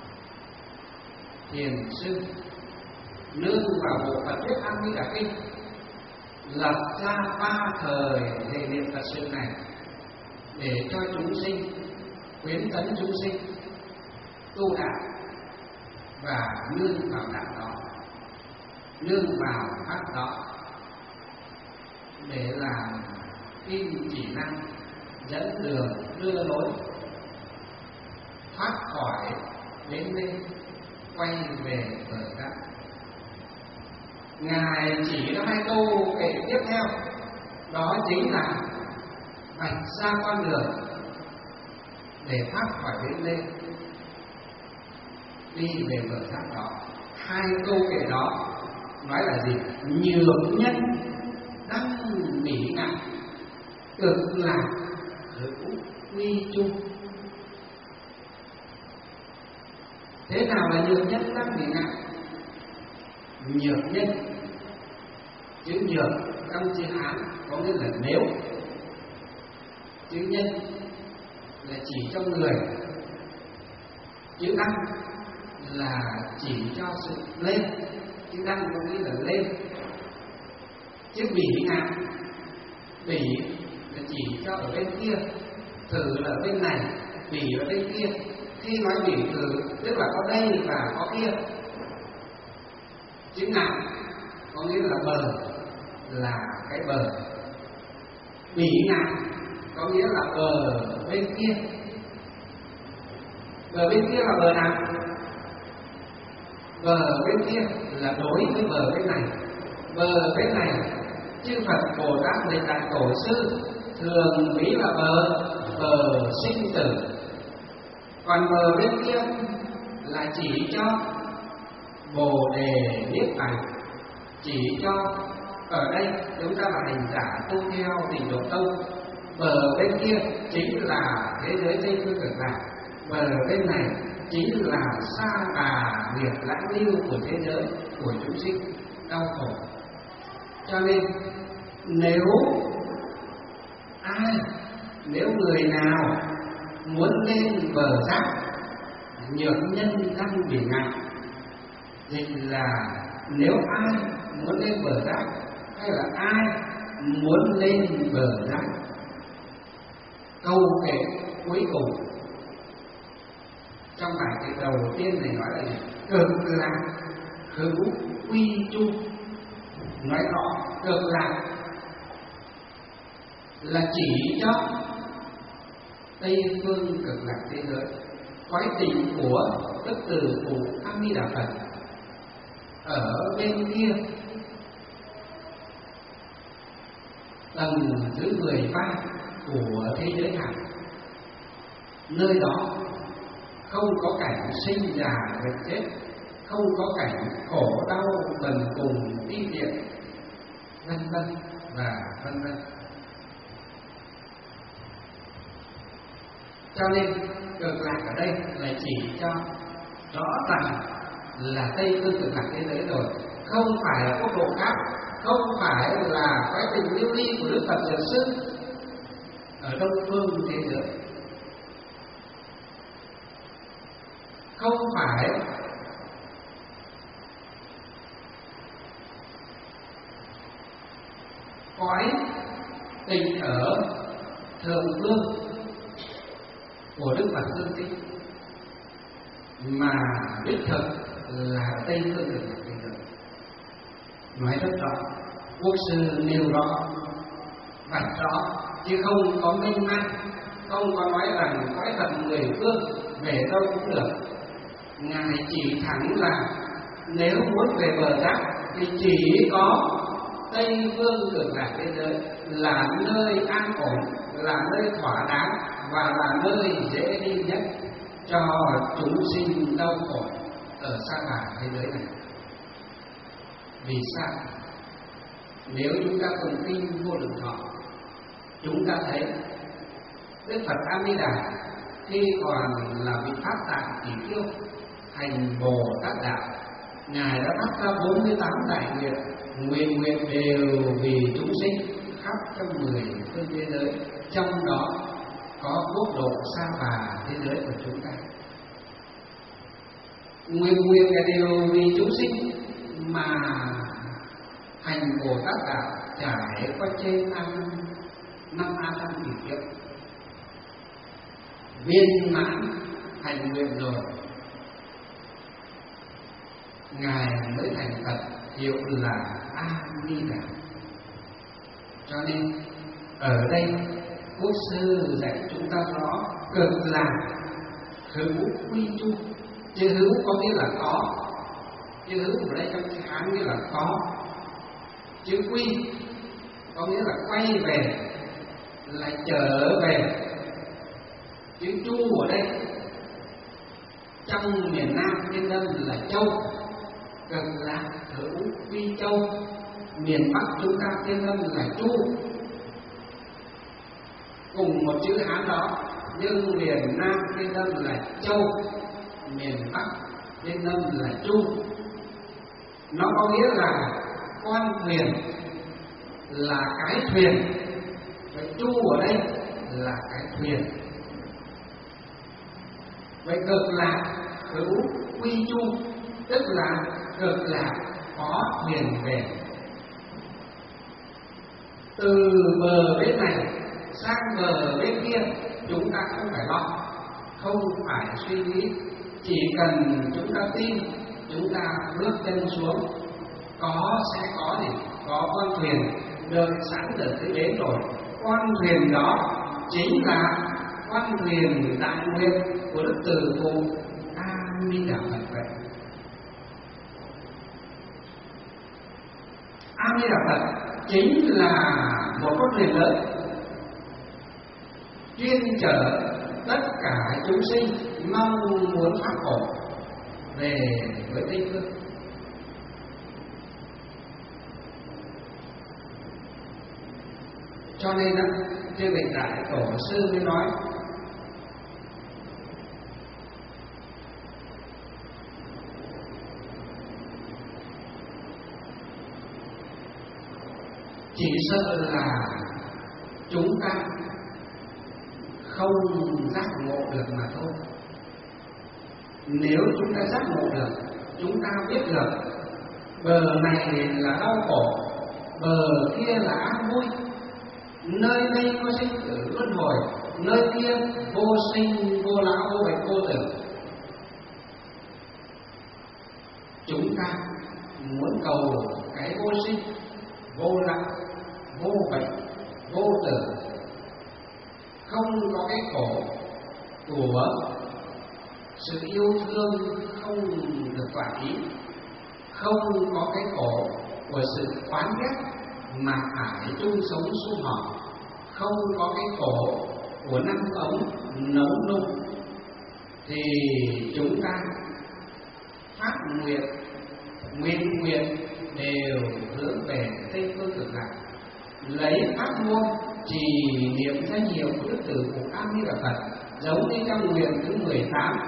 [SPEAKER 1] Thiền Sư, nương vào bộ Phật thuyết A Di Đà Kinh lập ra 3 thời hệ niệm Phật sự này để cho chúng sinh, khuyến tấn chúng sinh tu đạo và nương vào đạo đó, nương vào pháp đó để làm kim chỉ nam, dẫn đường đưa lối thoát khỏi bến đê, quay về bờ đắc. Ngài chỉ có 2 câu kệ tiếp theo, đó chính là vạch ra con đường để thoát khỏi bến đê, đi về bờ đắc đó. 2 câu kệ đó nói là gì? Nhược nhân đăng bỉ ngạn, cực lạc hữu quy chung. Thế nào là nhược nhân đăng bỉ ngạn? Nhược nhân, chữ nhược trong chữ Hán có nghĩa là nếu, chữ nhân là chỉ cho người, chữ đăng là chỉ cho sự lên, chữ đăng có nghĩa là lên. Chữ bỉ ngạn, bỉ là chỉ cho ở bên kia, thử là ở bên này, bỉ ở bên kia. Khi nói bỉ thử tức là có đây và có kia. Chữ ngạn có nghĩa là bờ, là cái bờ. Bỉ ngạn có nghĩa là bờ bên kia. Bờ bên kia là bờ nào? Bờ bên kia là đối với bờ bên này. Bờ bên này chư Phật Bồ Tát Lịch Đại Tổ sư thường ví là bờ sinh tử. Còn bờ bên kia là chỉ cho Bồ Đề Niết Bàn, chỉ cho ở đây chúng ta là hành giả tu theo Tịnh Độ Tông. Bờ bên kia chính là thế giới Tây Phương Cực Lạc, bờ bên này chính là sa bà nghiệp lãng lưu của thế giới, của chúng sinh đau khổ. Cho nên nếu người nào muốn lên bờ giác, nhược nhân đăng bỉ ngạn, dịch là nếu ai muốn lên bờ giác, hay là ai muốn lên bờ giác. Câu kệ cuối cùng trong bài kệ đầu tiên này nói là gì? Cực lạc hữu quy chung. Nói rõ cực lạc là chỉ cho Tây Phương Cực Lạc thế giới, cõi tình của Đức Từ Phụ A Di Đà Phật ở bên kia, tầng thứ 13 của thế giới này. Nơi đó không có cảnh sinh già bệnh chết, không có cảnh khổ đau bần cùng ti tiện, vân vân và vân vân. Cho nên cực lạc ở đây là chỉ cho rõ ràng là Tây Phương Cực Lạc thế giới rồi, không phải là quốc độ khác, không phải là cái tình lưu ly của Đức Phật Dược Sư ở Đông Phương thế giới, không phải cõi tình ở Thượng Phương của Đức Phật Dương Tinh, mà đích thực là Tây Phương Cực Lạc thế giới. Nói rất rõ, quốc sư nêu rõ, vạch rõ, chứ không có mênh mang, không có nói rằng cõi Phật 10 phương về đâu cũng được. Ngài chỉ thẳng là nếu muốn về bờ giác thì chỉ có Tây Phương Cực Lạc thế giới là nơi an ổn, là nơi thỏa đáng và là nơi dễ đi nhất cho chúng sinh đau khổ ở sa mạc thế giới này. Vì sao? Nếu chúng ta cùng kinh Vô Lượng Thọ, chúng ta thấy Đức Phật A Di Đà khi còn là vị Pháp Tạng Chỉ Kiêu hành Bồ Tát đạo Ngài đã phát ra 48 đại nguyện, nguyện đều vì chúng sinh khắp trong 10 phương thế giới, trong đó có quốc độ Sa Bà thế giới của chúng ta. Nguyện đều vì chúng sinh mà hành Bồ Tát đạo trải qua trên năm A Tăng kỷ kiếp, viên mãn hành nguyện rồi, Ngài mới thành Phật, hiệu là A Di Đà. Cho nên ở đây Quốc sư dạy chúng ta rõ cực lạc hữu quy chu. Chữ hữu có nghĩa là có, chữ hữu ở đây trong chữ Hán nghĩa là có, chữ quy có nghĩa là quay về, lại trở về. Chữ chu ở đây trong miền Nam miền Đông là châu, cực lạc hữu quy châu. Miền Bắc chúng ta miền Đông là chu, cùng một chữ Hán đó, nhưng miền Nam miền Đông là châu, miền Bắc miền Đông là chu. Nó có nghĩa là con thuyền là cái thuyền, vậy chu ở đây là cái thuyền. Vậy cực lạc hữu quy chu tức là cực lạc có thuyền về. Từ bờ bên này sang bờ bên kia chúng ta không phải lo, không phải suy nghĩ, chỉ cần chúng ta tin, chúng ta bước chân xuống, sẽ có con thuyền đợi sẵn ở dưới bến rồi. Con thuyền đó chính là con thuyền đại nguyện của Đức Từ Phụ A Di Đà Phật vậy. A Di Đà Phật chính là một con thuyền lớn chuyên chở tất cả chúng sinh mong muốn thoát khổ về với Tây Phương. Cho nên đó, trên Lịch Đại Tổ sư mới nói chỉ sợ là chúng ta không giác ngộ được mà thôi. Nếu chúng ta giác ngộ được, chúng ta biết được bờ này là đau khổ, bờ kia là an vui, nơi đây có sinh tử luân hồi, nơi kia vô sinh vô lão vô bệnh vô tử. Chúng ta muốn cầu cái vô sinh, vô lão, vô bệnh, vô tử, không có cái khổ của sự yêu thương không được thỏa ý, không có cái khổ của sự oán ghét mà phải chung sống sum họp, không có cái khổ của năm ống nấu nung, thì chúng ta phát nguyện đều hướng về Tây Phương Cực Lạc, lấy pháp môn trì niệm danh hiệu của Đức Từ Phụ A Di Đà Phật, giống như trong nguyện thứ 18.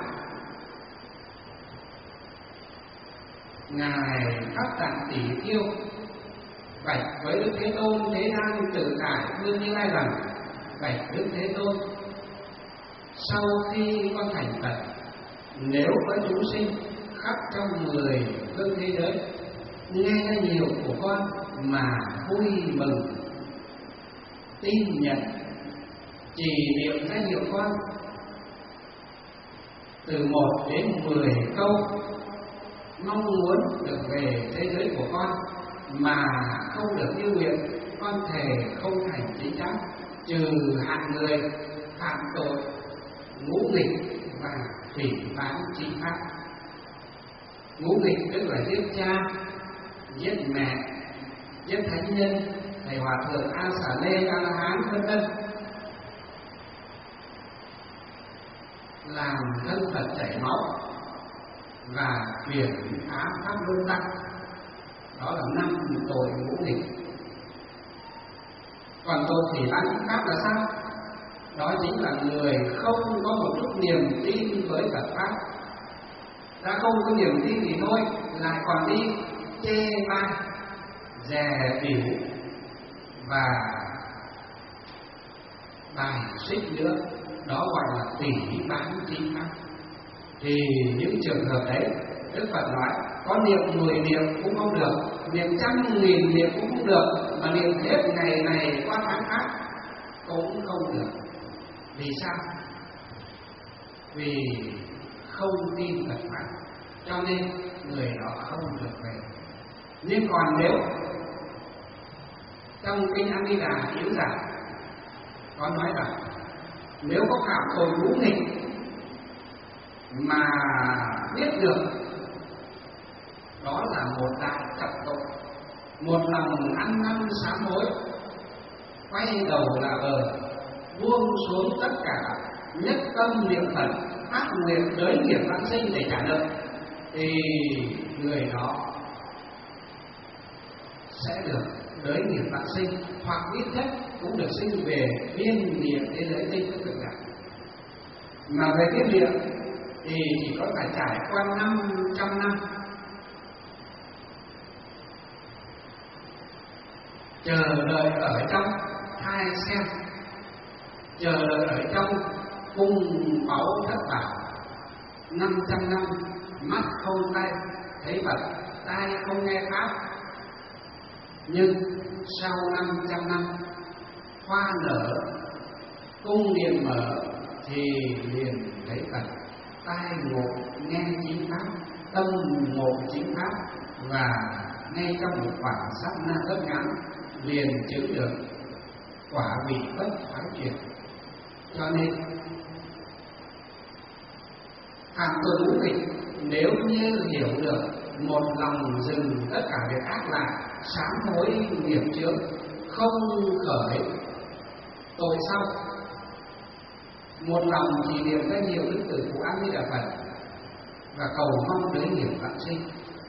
[SPEAKER 1] Ngài khắp tạng tỷ kiêu bạch với Đức Thế Tôn thế gian tự tại vương Như Lai rằng: bạch Đức Thế Tôn, sau khi con thành Phật, nếu có chúng sinh khắp trong 10 phương thế giới nghe danh hiệu của con mà vui mừng, tin nhận, trì niệm danh hiệu con từ 1 đến 10 câu, mong muốn được về thế giới của con mà không được như nguyện, con thề không thành chính chắn, trừ hạng người phạm tội ngũ nghịch và phỉ báng chí pháp. Ngũ nghịch tức là giết cha, giết mẹ, giết thánh nhân, thầy hòa thượng A Xà Lê, A La Hán vân vân, làm thân Phật chảy máu và truyền phá pháp luân tăng, đó là 5 tội ngũ nghịch. Còn tội phỉ báng chí pháp là sao? Đó chính là người không có một chút niềm tin với Phật pháp, đã không có niềm tin thì thôi, lại còn đi chê bai, dè bỉu và bài xích nữa, đó gọi là tỉ bán chính pháp. Thì những trường hợp đấy, Đức Phật nói có niệm 10 niệm cũng không được, niệm 100.000 niệm cũng không được, mà niệm hết ngày này qua tháng khác cũng không được. Vì sao? Vì không tin Phật pháp, cho nên người đó không được về. Nhưng còn nếu trong kinh A Di Đà Yếu Giải có nói rằng nếu có phạm tội ngũ nghịch mà biết được đó là một đại trọng tội, một lòng ăn năn sám hối, quay đầu là bờ, buông xuống tất cả, nhất tâm niệm Phật, phát nguyện đới nghiệp vãng sinh để trả nợ, thì người đó sẽ được đới nghiệp vãng sinh, hoặc ít nhất cũng được sinh về biên địa thế giới tinh thức cực lạc. Mà về biên địa thì chỉ có phải trải qua 500 năm chờ đợi ở trong thai sen, chờ đợi ở trong cung báu thất bảo 500 năm, mắt không tay thấy Phật, tai không nghe pháp. Nhưng sau 500 năm hoa nở, cung điện mở thì liền thấy Phật, tai ngộ nghe chính pháp, tâm ngộ chính pháp, và ngay trong một khoảng sát na rất ngắn liền chứng được quả vị bất thoái chuyển. Cho nên phạm tội ngũ nghịch nếu như hiểu được, một lòng dừng tất cả việc ác lại, sám hối nghiệp trước, không khởi tội sau, một lòng chỉ niệm ra nhiều đức tử phụ A Di Đà Phật và cầu mong đới nghiệp vãng sinh.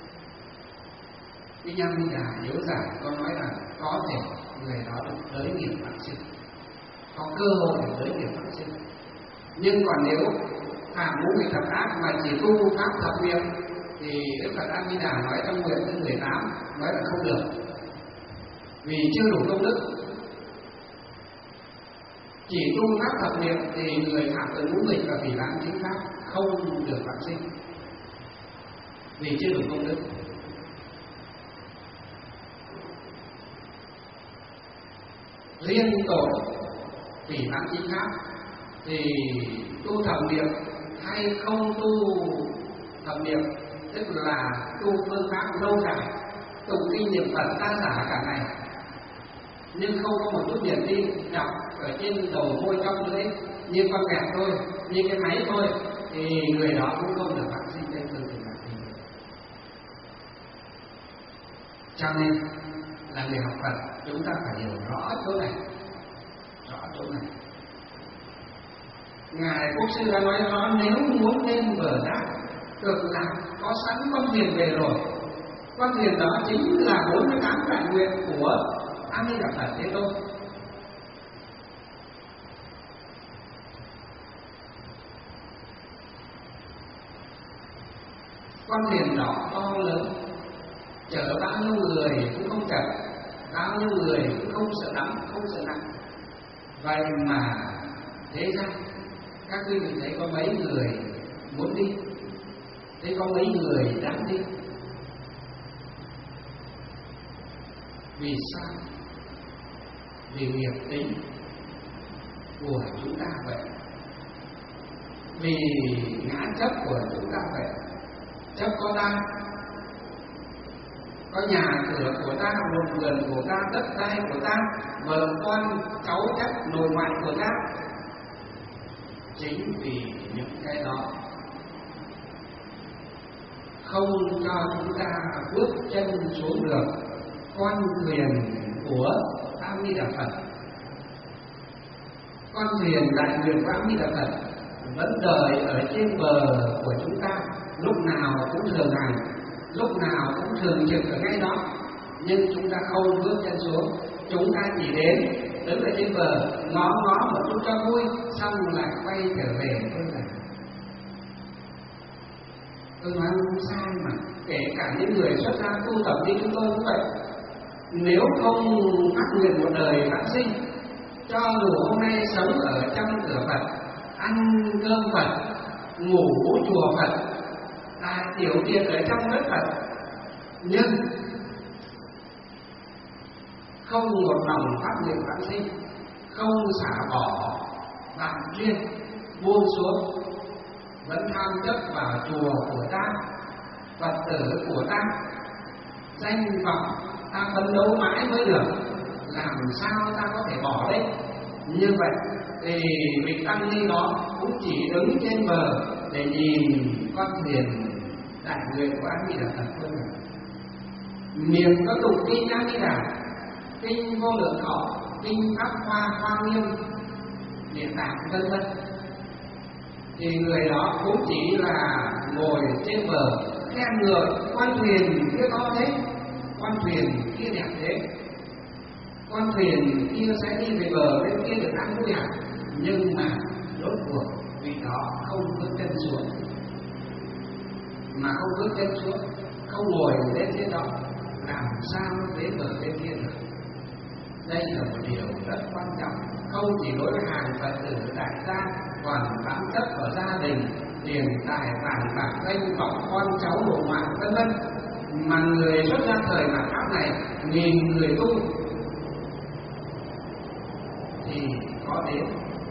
[SPEAKER 1] Kinh A Di Đà Yếu Giải có nói rằng có thể người đó được đới nghiệp vãng sinh, có cơ hội để đới nghiệp vãng sinh. Nhưng còn nếu phạm ngũ nghịch thập ác mà chỉ tu pháp thập niệm thì Đức Phật A Di Đà nói trong nguyện thứ 18 nói là không được, vì chưa đủ công đức. Chỉ tu pháp thập niệm thì người phạm tội ngũ nghịch và phỉ báng chính pháp không được vãng sinh, vì chưa đủ công đức. Riêng tội phỉ báng chính pháp thì tu thập niệm hay không tu thập niệm, tức là tu phương pháp lâu dài, tụng kinh niệm Phật ta giả cả ngày, nhưng không có một chút niềm tin, đọc ở trên đầu môi trong lưỡi như con vẹt thôi, như cái máy thôi, thì người đó cũng không được vãng sinh lên phương tiện lạc tình. Cho nên là người học Phật chúng ta phải hiểu rõ chỗ này, rõ chỗ này. Ngài Quốc sư đã nói rõ, nếu muốn lên bờ đáp cực lạc có sẵn con thuyền về rồi, con thuyền đó chính là 48 đại nguyện của A Di Đà Phật Thế Tôn. Con thuyền đó to lớn, chở bao nhiêu người cũng không chật, bao nhiêu người cũng không sợ lắm, không sợ nặng. Vậy mà thế ra các quý vị thấy có mấy người muốn đi, thấy có mấy người dám đi. Vì sao? Vì nghiệp tính của chúng ta vậy, vì ngã chấp của chúng ta vậy. Chấp có ta, có nhà cửa của ta, ruộng vườn của ta, đất đai của ta, vợ con cháu chắc nội ngoại của ta. Chính vì những cái đó không cho chúng ta bước chân xuống được con thuyền của A Di Đà Phật. Con thuyền đại nguyện của A Di Đà Phật vẫn đợi ở trên bờ của chúng ta, lúc nào cũng thường hành, lúc nào cũng thường trực ở ngay đó. Nhưng chúng ta không bước chân xuống, chúng ta chỉ đến đứng ở trên bờ ngó ngó một chút cho vui, xong lại quay trở về thôi là. Tôi nói không sai mà, kể cả những người xuất gia tu tập như chúng tôi cũng vậy. Nếu không phát nguyện một đời vãng sinh, cho dù hôm nay sống ở trong cửa Phật, ăn cơm Phật, ngủ chùa Phật, tiểu tiện ở trong đất Phật, nhưng không một lòng phát nguyện vãng sinh, không xả bỏ bản duyên, buông xuống, vẫn tham chấp vào chùa của ta, Phật tử của ta, danh vọng ta phấn đấu mãi mới được, làm sao ta có thể bỏ đấy? Như vậy thì vị tăng ni đó cũng chỉ đứng trên bờ để nhìn con thuyền đại nguyện của A Di Đà Phật thôi. Miệng có tụng kinh A Di Đà, kinh Vô Lượng Thọ, kinh Pháp Hoa Hoa Nghiêm, Địa Tạng vân vân, thì người đó cũng chỉ là ngồi trên bờ khen ngợi con thuyền kia to thế, con thuyền kia đẹp thế, con thuyền kia sẽ đi về bờ bên kia được an vui à? Nhưng mà rốt cuộc vị đó không bước chân xuống, mà không bước chân xuống, không ngồi lên trên đó, làm sao đến bờ bên kia được? Đây là một điều rất quan trọng, không chỉ đối với hàng Phật tử đại gia còn bám chấp ở gia đình, tiền tài vàng bạc danh vọng con cháu bộ mạng vân vân, mà người xuất gia thời mạt Pháp này nghìn người tu thì có đến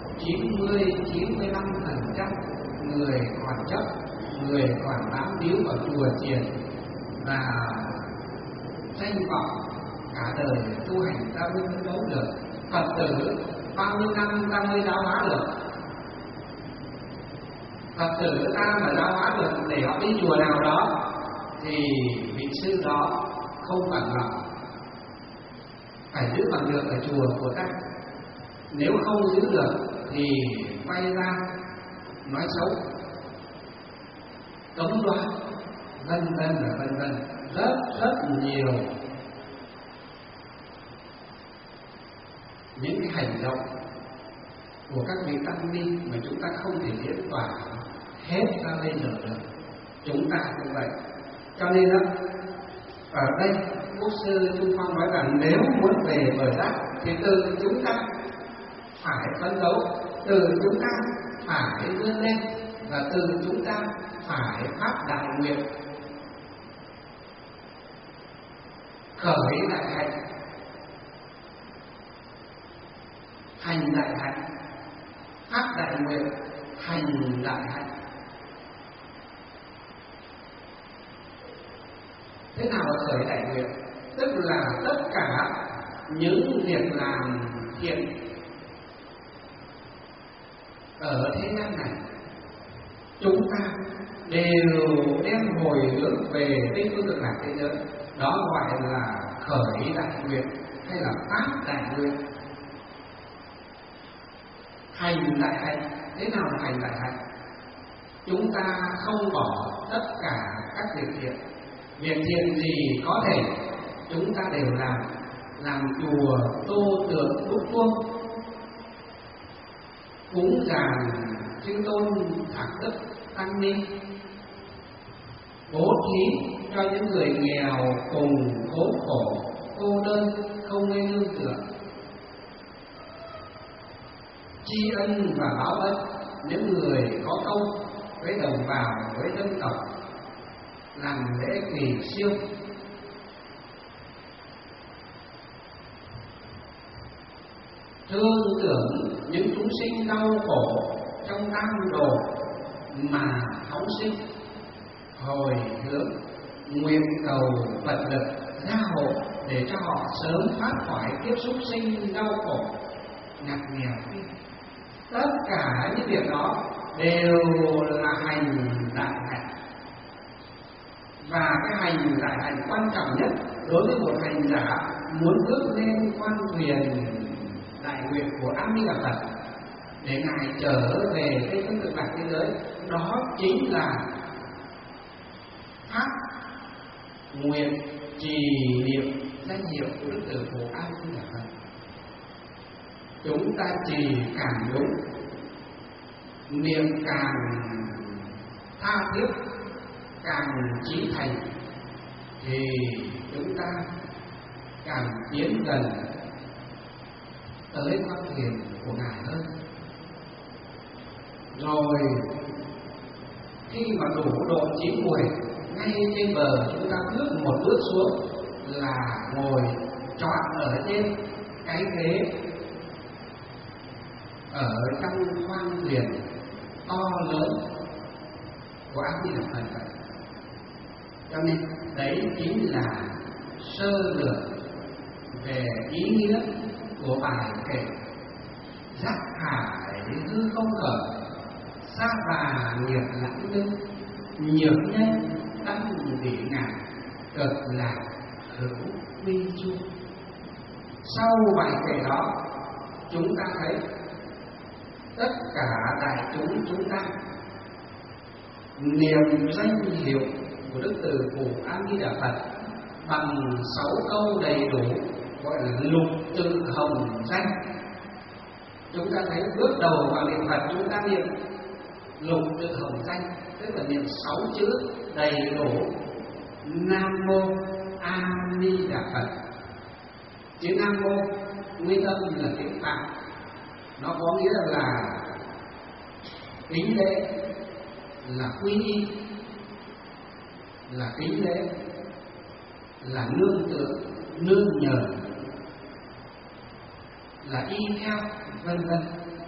[SPEAKER 1] 90-95% người còn chấp, người còn bám víu vào chùa chiền và danh vọng, cả đời tu hành ta mới phấn đấu được. Phật tử bao nhiêu năm ta mới giáo hóa được? Phật tử ta mà giáo hóa được để họ đi chùa nào đó thì vị sư đó không bằng lòng, phải giữ bằng được ở chùa của ta. Nếu không giữ được thì quay ra nói xấu, cấm đoán, vân vân và vân vân, rất nhiều những cái hành động của các vị tăng ni mà chúng ta không thể diễn tả hết ra bây giờ được. Chúng ta cũng vậy. Cho nên đó, ở đây Quốc sư Trung Phong nói rằng nếu muốn về bờ giác thì từ chúng ta phải phấn đấu, từ chúng ta phải vươn lên, và từ chúng ta phải phát đại nguyện, khởi đại hạnh, hành đại hạnh, phát đại nguyện, hành đại hạnh. Thế nào là khởi đại nguyện? Tức là tất cả những việc làm thiện ở thế gian này chúng ta đều đem hồi hướng về Tây Phương Cực Lạc thế giới. Đó gọi là khởi đại nguyện hay là phát đại nguyện. Hành đại hạnh. Thế nào là hành đại hạnh? Chúng ta không bỏ tất cả các việc thiện. Việc thiện gì có thể chúng ta đều làm chùa, tô tượng, đúc chuông, cúng dường chư tôn thạc đức tăng ni, bố thí cho những người nghèo cùng khốn khổ, cô đơn, không nơi nương tựa, tri ân và báo ân những người có công với đồng bào, với dân tộc, làm lễ kỳ siêu. Thương tưởng những chúng sinh đau khổ trong tam đồ mà phóng sinh, hồi hướng nguyện cầu Phật lực gia hộ để cho họ sớm thoát khỏi kiếp súc sinh đau khổ ngặt nghèo. Tất cả những việc đó đều là hành đại hạnh. Và cái hành đại hạnh quan trọng nhất đối với một hành giả muốn bước lên con thuyền đại nguyện của A Di Đà Phật để ngài trở về Tây Phương Cực Lạc thế giới, đó chính là phát nguyện trì niệm danh hiệu của Đức Tử Phụ A Di Đà Phật. Chúng ta trì càng đúng, niệm càng tha thiết, càng chí thành thì chúng ta càng tiến gần tới con thuyền của Ngài hơn. Rồi khi mà đủ độ chín mùi, ngay trên bờ chúng ta bước một bước xuống là ngồi trọn ở trên cái ghế ở trong khoang thuyền to lớn của A Di Đà Phật vậy. Cho nên đấy chính là sơ lược về ý nghĩa của bài kệ giác hải hư không khởi, sa bà nghiệp lãng đức, nhược nhân đăng vị ngạn, cực lạc hữu quy chu. Sau bài kệ đó, chúng ta thấy tất cả đại chúng ta niệm danh hiệu của Đức Từ Phụ A Di Đà Phật bằng 6 câu đầy đủ, gọi là lục tự hồng danh. Chúng ta thấy bước đầu vào niệm Phật chúng ta niệm lục tự hồng danh, tức là niệm 6 chữ đầy đủ Nam Mô A Di Đà Phật. Chữ Nam Mô nguyên âm là tiếng Phạn, nó có nghĩa là kính lễ, là quy y, là kính lễ, là nương tựa, nương nhờ, là y theo, vân vân.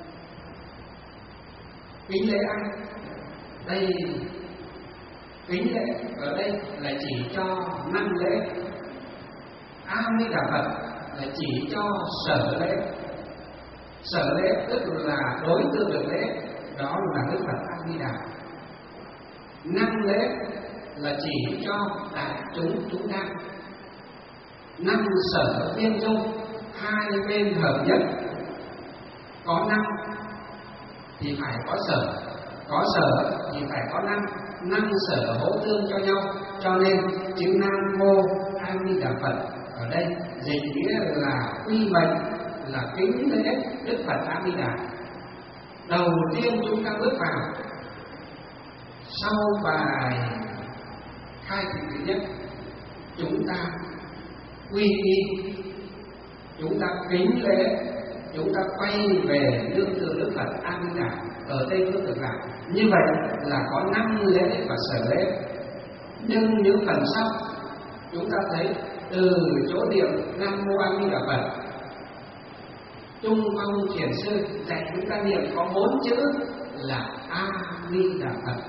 [SPEAKER 1] Kính lễ ai? Đây kính lễ ở đây là chỉ cho 5 lễ. A Di Đà Phật là chỉ cho sở lễ. Sở lễ tức là đối tượng được lễ, đó là Đức Phật A Di Đà. 5 lễ là chỉ cho đại chúng ta. 5 sở viên dung, hai bên hợp nhất. Có 5 thì phải có sở thì phải có 5 sở hỗ tương cho nhau. Cho nên chữ Nam Mô A Di Đà Phật ở đây dịch nghĩa là quy mệnh, là kính lễ Đức Phật A Di Đà. Đầu tiên chúng ta bước vào sau bài khai thị thứ nhất, chúng ta quy y, chúng ta kính lễ, chúng ta quay về nương tựa Đức Phật A Di Đà ở Tây Phương Cực Lạc. Như vậy là có 5 lễ và sở lễ. Nhưng những phần sau chúng ta thấy từ chỗ niệm Nam Mô A Di Đà Phật, Trung Phong Thiền Sư dạy chúng ta niệm có 4 chữ là A Di Đà Phật.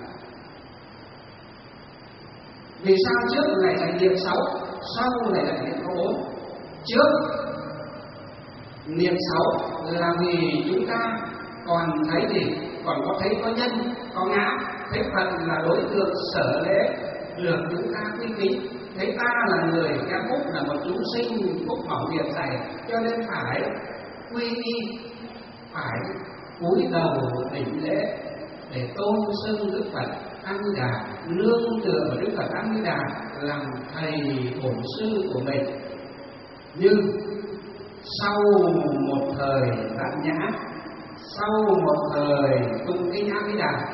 [SPEAKER 1] Vì sao trước này dạy niệm 6, sau này lại niệm có 4? Trước niệm 6 là vì chúng ta còn thấy gì? Còn có thấy có nhân, có ngã, thấy Phật là đối tượng sở lễ được chúng ta quy kính, thấy ta là người kém phúc, là một chúng sinh phúc mỏng nghiệp dày, cho nên phải quy y, phải cúi đầu đảnh lễ để tôn xưng Đức Phật A Di Đà, nương tựa vào Đức Phật A Di Đà làm thầy bổn sư của mình. Nhưng sau một thời tạm nhã, sau một thời tụng kinh A Di Đà,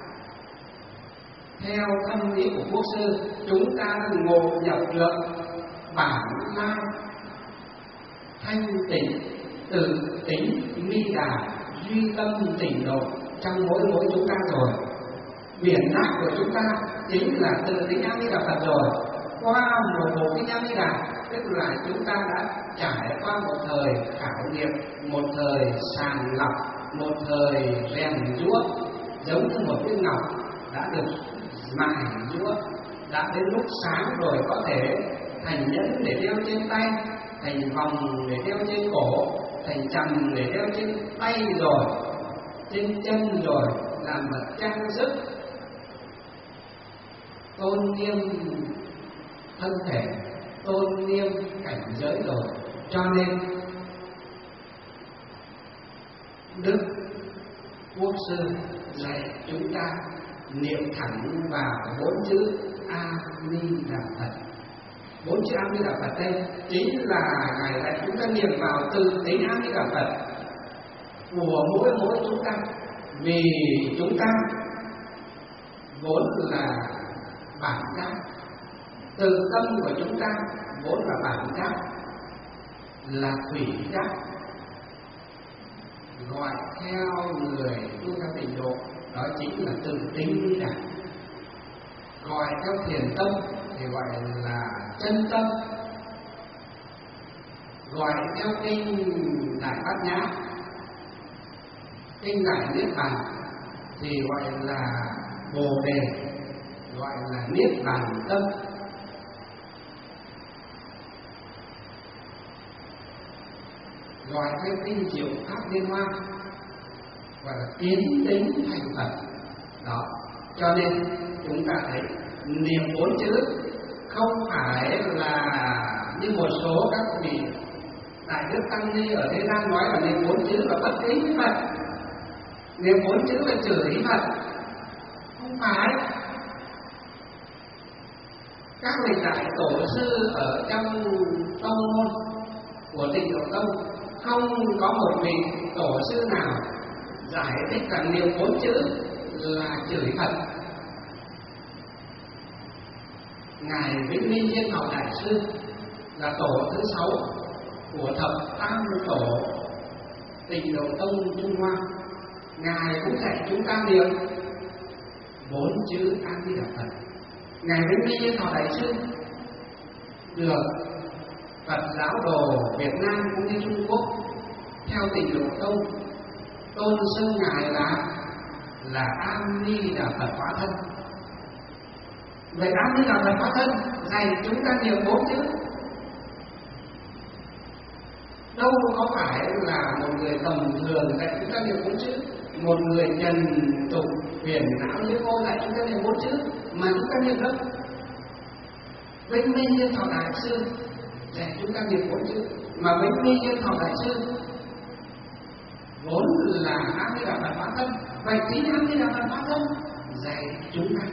[SPEAKER 1] theo tâm ý của Quốc sư, chúng ta ngộ nhập được bản lai thanh tịnh, tự tính ni đà, duy tâm tỉnh độ trong mỗi chúng ta rồi. Biển giác của chúng ta chính là tự tính A Di Đà Phật rồi. Qua một bộ kinh A Di Đà, tức là chúng ta đã trải qua một thời khảo nghiệm, một thời sàng lọc, một thời rèn giũa, giống như một viên ngọc đã được mài giũa, đã đến lúc sáng rồi có thể thành nhẫn để đeo trên tay, thành vòng để đeo trên cổ, thành trầm để đeo trên tay rồi, trên chân rồi, làm vật trang sức, tôn nghiêm thân thể, tôn nghiêm cảnh giới rồi. Cho nên Đức Quốc sư dạy chúng ta niệm thẳng vào 4 chữ A Di Đà Phật. 4 chữ A Di Đà Phật đây chính là Ngài dạy chúng ta niệm vào từ tính A Di Đà Phật của mỗi chúng ta. Vì chúng ta vốn là bản giác. Từ tâm của chúng ta vốn là bản giác, là thủy giác. Gọi theo người tu theo tịnh độ đó chính là tự tính lý đẳng. Gọi theo thiền tâm thì gọi là chân tâm. Gọi theo kinh Đại Bát Nhã, kinh Đại Niết Bàn thì gọi là Bồ Đề, gọi là Niết Bàn tâm. Gọi theo kinh Diệu Pháp Liên Hoa gọi là tiến đến thành Phật. Đó, cho nên chúng ta thấy niệm bốn chữ không phải là như một số các vị đại đức tăng ni ở thế gian nói là niệm bốn chữ là bất kính với Phật, niệm bốn chữ là chửi Phật. Không phải. Các vị đại tổ sư ở trong tông môn của Tịnh Độ Tông không có một vị tổ sư nào giải thích rằng niệm bốn chữ là chửi Phật. Ngài Vĩnh Minh Thiên Thọ Đại Sư là tổ thứ 6 của thập tam tổ Tịnh Độ Tông Trung Hoa, Ngài cũng dạy chúng ta niệm bốn chữ A Di Đà Phật. Ngài Vĩnh Minh Thiên Thọ Đại Sư được Phật giáo đồ Việt Nam cũng như Trung Quốc theo Tịnh Độ Tông tôn xưng Ngài là A Di Đà Phật hóa thân. Vậy A Di Đà Phật hóa thân dạy chúng ta niệm bốn chữ, đâu có phải là một người tầm thường dạy chúng ta niệm bốn chữ, một người trần tục huyền não như cô dạy chúng ta niệm bốn chữ mà chúng ta niệm đâu. Vĩnh Minh Thiên Thọ Đại Sư dạy chúng ta niệm bốn chữ, mà Vĩnh Minh Thiên Thọ Đại Sư vốn là A Di Đà Phật hóa thân. Vậy chính A Di Đà Phật hóa thân dạy chúng ta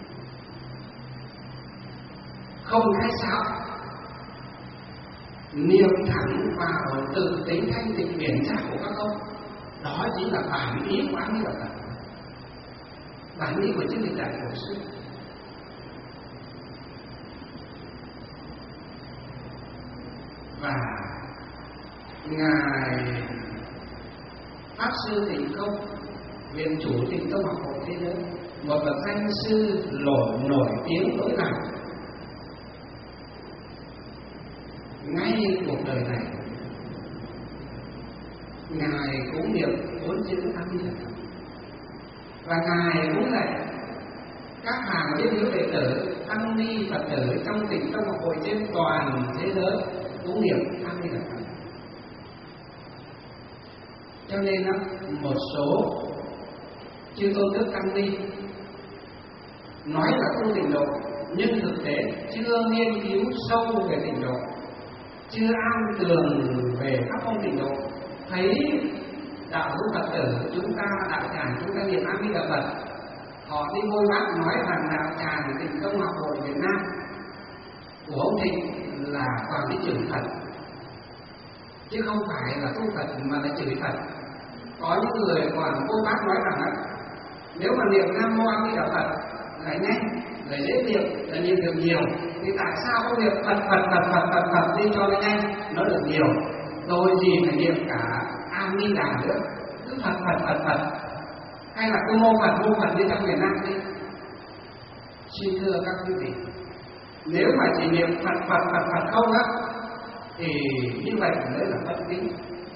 [SPEAKER 1] không khai sáo, niệm thẳng vào tự tính thanh tịnh biển giác của các ông. Đó chính là bản ý của A Di Đà Phật, bản ý của chư vị đại tổ sư. Và ngài Pháp Sư Tịnh Không, viện chủ Tịnh Tông Học Hội thế giới, một bậc danh sư nổi tiếng tối nào ngay cuộc đời này, ngài cũng niệm bốn chữ A Di Đà Phật. Và ngài cũng dạy các hàng liên hữu đệ tử tăng ni Phật tử trong Tịnh Tông Học Hội trên toàn thế giới cũng niệm A Di Đà Phật. Cho nên một số chư tôn đức tăng ni nói là tu tịnh độ nhưng thực tế chưa nghiên cứu sâu về tịnh độ, chưa an tường về các môn tịnh độ, thấy đạo hữu Phật tử chúng ta đạo tràng chúng ta niệm A Di Đà Phật, họ đi bôi bác nói rằng đạo tràng Tịnh Tông Học Hội Việt Nam của ông Thịnh là toàn đi chửi Phật, chứ không phải là tu Phật mà là chửi Phật. Có những người còn bôi bác nói rằng nếu mà niệm Nam Mô A Di Đà Phật là nhanh, là dễ niệm, là niệm được nhiều, thì tại sao không niệm Phật đi cho nó nhanh, nó được nhiều, rồi gì phải niệm cả A Di Đà nữa, cứ Phật, hay là cứ mô Phật đi trong miền Nam đi. Xin thưa các quý vị, nếu mà chỉ niệm Phật không á, thì như vậy mới là bất kính.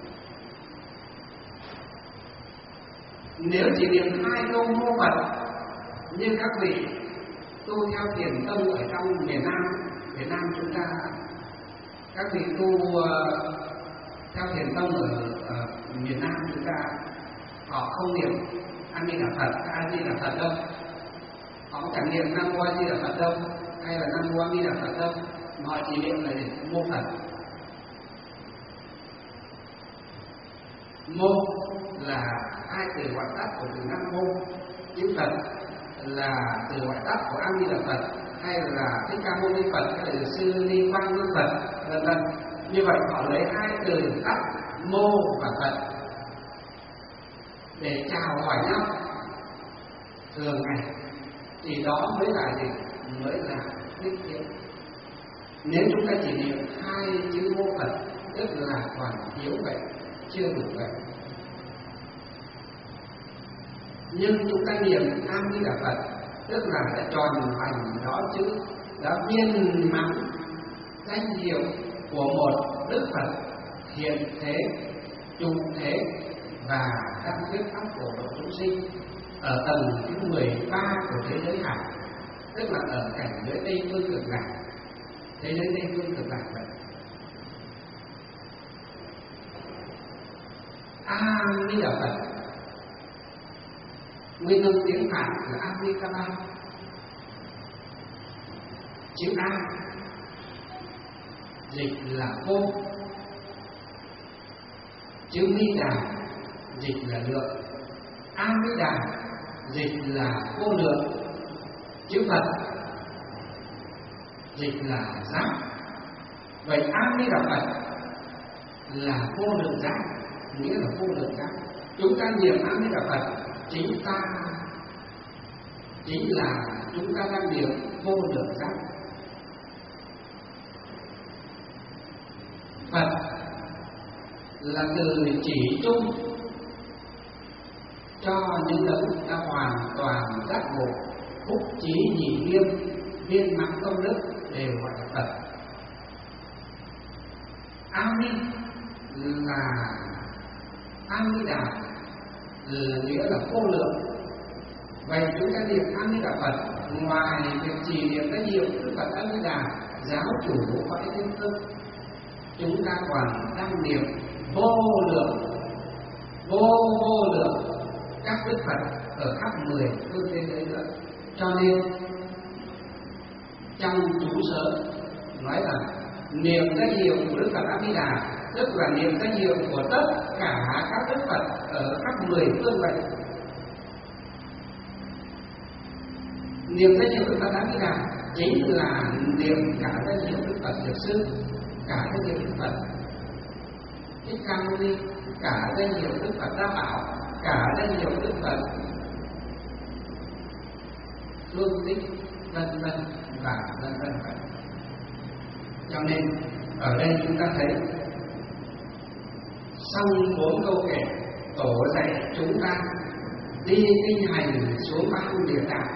[SPEAKER 1] Nếu chỉ niệm 2 câu mô Phật như các vị tu theo thiền tông ở trong miền Nam, Việt Nam chúng ta, các vị tu theo thiền tông ở miền Nam chúng ta, họ không niệm A Di Đà Phật, A Di Đà Phật đâu, họ không chẳng niệm Nam Mô A Di Đà Phật đâu, hay là Nam Mô A Di Đà Phật đâu, mà họ chỉ niệm là mô Phật. Mô là 2 từ gọi tắt của từ Nam Mô, chữ Phật là từ gọi tắt của A Di Đà Phật, hay là Thích Ca Mâu Ni Phật, hay là Sư Ni Quang Như Phật, vân vân. Như vậy họ lấy 2 từ tắt Mô và Phật để chào hỏi nhau thường ngày, thì đó mới là gì? mới là đích thiện. Nếu chúng ta chỉ niệm 2 chữ Mô Phật, tức là còn thiếu vậy, chưa đủ vậy. Nhưng chúng ta niệm A Di Đà Phật, tức là đã tròn thành đó chữ, đã viên mãn danh hiệu của một Đức Phật hiện thế, trụ thế và đang thuyết pháp của độ chúng sinh ở tầng thứ 13 của thế giới hải, tức là ở cảnh giới Tây Phương Cực Lạc. Thế giới Tây Phương Cực Lạc vậy. A Di Đà Phật nguyên âm tiếng Phạn là Amitabha. Chữ A dịch là vô, chữ Mi Đà dịch là lượng, A Di Đà dịch là vô lượng, chữ Phật dịch là giác. Vậy A Di Đà Phật là vô lượng giác, nghĩa là vô lượng giác. Chúng ta niệm A Di Đà Phật chính là chúng ta đang niệm vô lượng giác. Phật là từ chỉ chung cho những đấng đã hoàn toàn giác ngộ, phúc trí nhị nghiêm, viên mãn công đức đều gọi là Phật. A Di là A Di Đà là nghĩa là vô lượng. Vậy chúng ta niệm A Di Đà Phật, ngoài việc chỉ niệm danh hiệu Đức Phật A Di Đà, giáo chủ cõi Thiên Phương, chúng ta còn đang niệm vô lượng các Đức Phật ở khắp 10 phương thế giới nữa. Cho nên trong chú sớ nói rằng niệm danh hiệu của Đức Phật A Di Đà tức là niệm danh hiệu của tất cả các Đức Phật ở khắp 10 phương vậy. Niệm danh hiệu Đức Phật A Di Đà chính là niệm cả danh hiệu Đức Phật Thiệt Sư, cả danh hiệu Đức Phật Thích Ca Mâu Ni, cả danh hiệu Đức Phật Đa Bảo, cả danh hiệu Đức Phật Phương Tích, vân vân và vân vân vậy. Cho nên ở đây chúng ta thấy xong 4 câu kể, Tổ dạy chúng ta đi kinh hành xuống 3 địa tạng.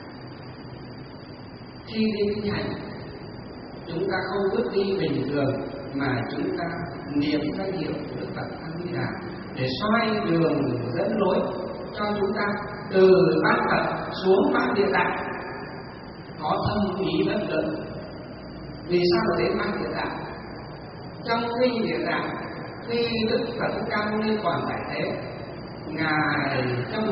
[SPEAKER 1] Khi đi kinh hành, chúng ta không bước đi bình thường mà chúng ta niệm danh hiệu của Đức Phật A Di Đà để xoay đường dẫn lối cho chúng ta từ bát Phật xuống bát địa tạng, có thâm ý rất lớn. Vì sao lại đến bát địa tạng? Trong kinh địa tạng, khi Đức Phật Thích Ca Mâu Ni còn tại thế, ngài trong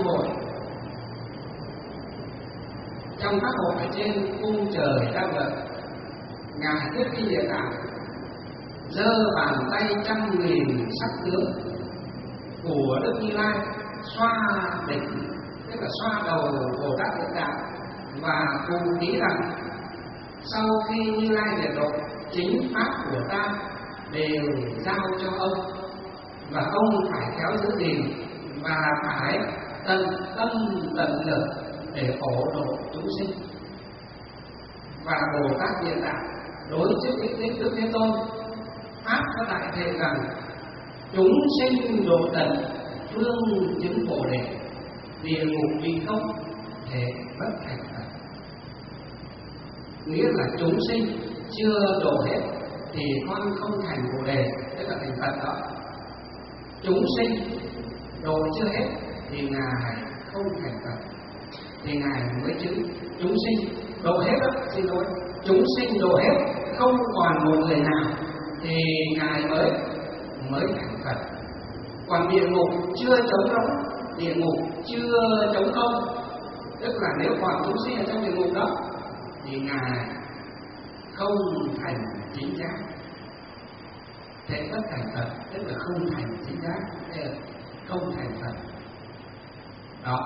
[SPEAKER 1] các hội ở trên cung trời đang lợi, ngài thuyết kinh địa tạng, giơ bàn tay 100.000 sắc tướng của Đức Như Lai xoa đỉnh, tức là xoa đầu Bồ Tát Địa Tạng, và phù thí rằng sau khi Như Lai diệt độ, chính pháp của ta đều giao cho ông, và ông phải khéo giữ gìn và phải tận tâm tận lực để phổ độ chúng sinh. Và Bồ Tát Địa Tạng đối trước đích Đức Thế Tôn pháp có đại thệ rằng chúng sinh độ tận phương chứng Bồ Đề, địa ngục bị không thể bất thành Phật. Nghĩa là chúng sinh chưa độ hết thì con không thành Bồ Đề, tức là thành Phật đó. Chúng sinh độ chưa hết thì ngài không thành Phật, thì ngài mới chứng. Chúng sinh độ hết đó, xin lỗi, chúng sinh độ hết không còn một người nào thì ngài mới thành Phật. Còn địa ngục chưa trống rỗng, địa ngục chưa trống không, tức là nếu còn chúng sinh ở trong địa ngục đó thì ngài không thành chính giác, thế bất thành Phật, tức là không thành chính giác, không thành Phật đó.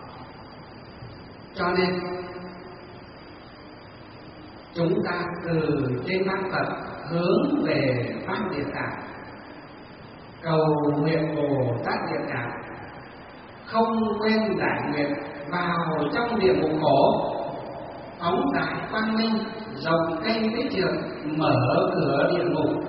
[SPEAKER 1] Cho nên chúng ta từ trên bát Phật hướng về bát Địa Tạng, cầu nguyện Bồ Tát Địa Tạng không quên đại nguyện vào trong địa ngục khổ phóng đại quang minh, rộng cây bích trượng, mở cửa địa ngục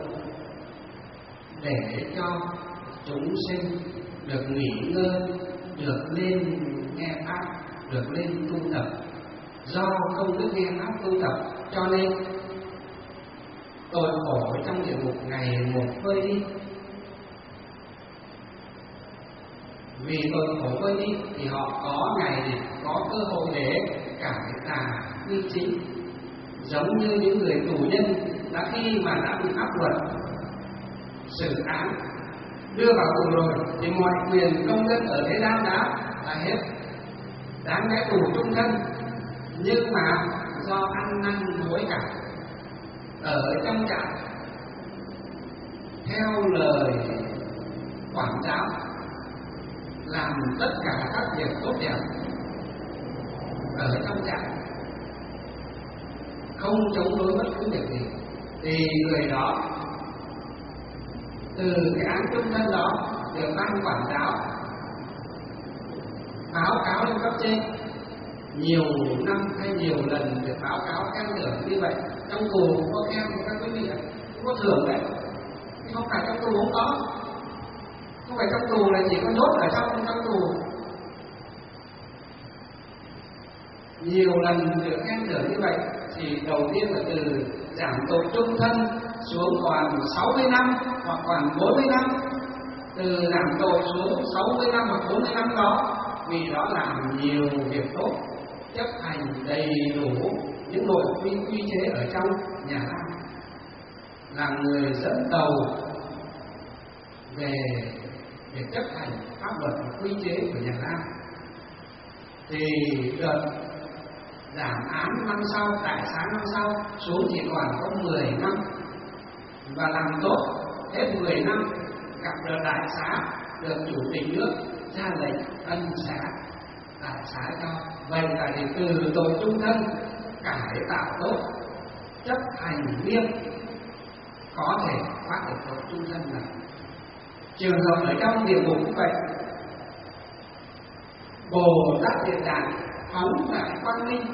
[SPEAKER 1] để cho chúng sinh được nghỉ ngơi, được lên nghe pháp, được lên tu tập. Do không biết nghe pháp tu tập cho nên tôi khổ trong địa ngục ngày một vơi đi. Vì tôi khổ vơi đi thì họ có ngày này có cơ hội để cải tà quy chính, giống như những người tù nhân đã khi mà đã bị pháp luật xử án đưa vào tù rồi thì mọi quyền công dân ở thế gian đã là hết, đáng lẽ tù chung thân, nhưng mà do ăn năn hối cải ở trong trại theo lời quản giáo, làm tất cả các việc tốt đẹp ở trong trại, không chống đối bất cứ việc gì, thì người đó từ cái án chung thân đó được ban quản giáo báo cáo lên cấp trên, nhiều năm hay nhiều lần được báo cáo khen thưởng như vậy. Trong tù cũng có khen các quý vị ạ, cũng có thưởng đấy, không phải trong tù không có, không phải trong tù là chỉ có nhốt ở trong tù. Nhiều lần được khen thưởng như vậy thì đầu tiên là từ giảm tội chung thân xuống còn 60 năm hoặc còn 40 năm, từ giảm tội xuống 60 năm hoặc 40 năm đó, vì đó làm nhiều việc tốt, chấp hành đầy đủ những nội quy chế ở trong nhà Lam, làm người dẫn đầu về việc chấp hành pháp luật và quy chế của nhà Lam, thì được giảm án năm sau, đại xá năm sau xuống chỉ còn có 10 năm, và làm tốt hết 10 năm gặp được đại xá, được chủ tịch nước ra lệnh ân xá, đại xá cho. Vậy là thì từ tội chung thân cải tạo tốt, chấp hành nghiêm, có thể thoát được tội chung thân này. Trường hợp ở trong địa ngục như vậy, Bồ Tát Địa Tạng phóng đại quang minh,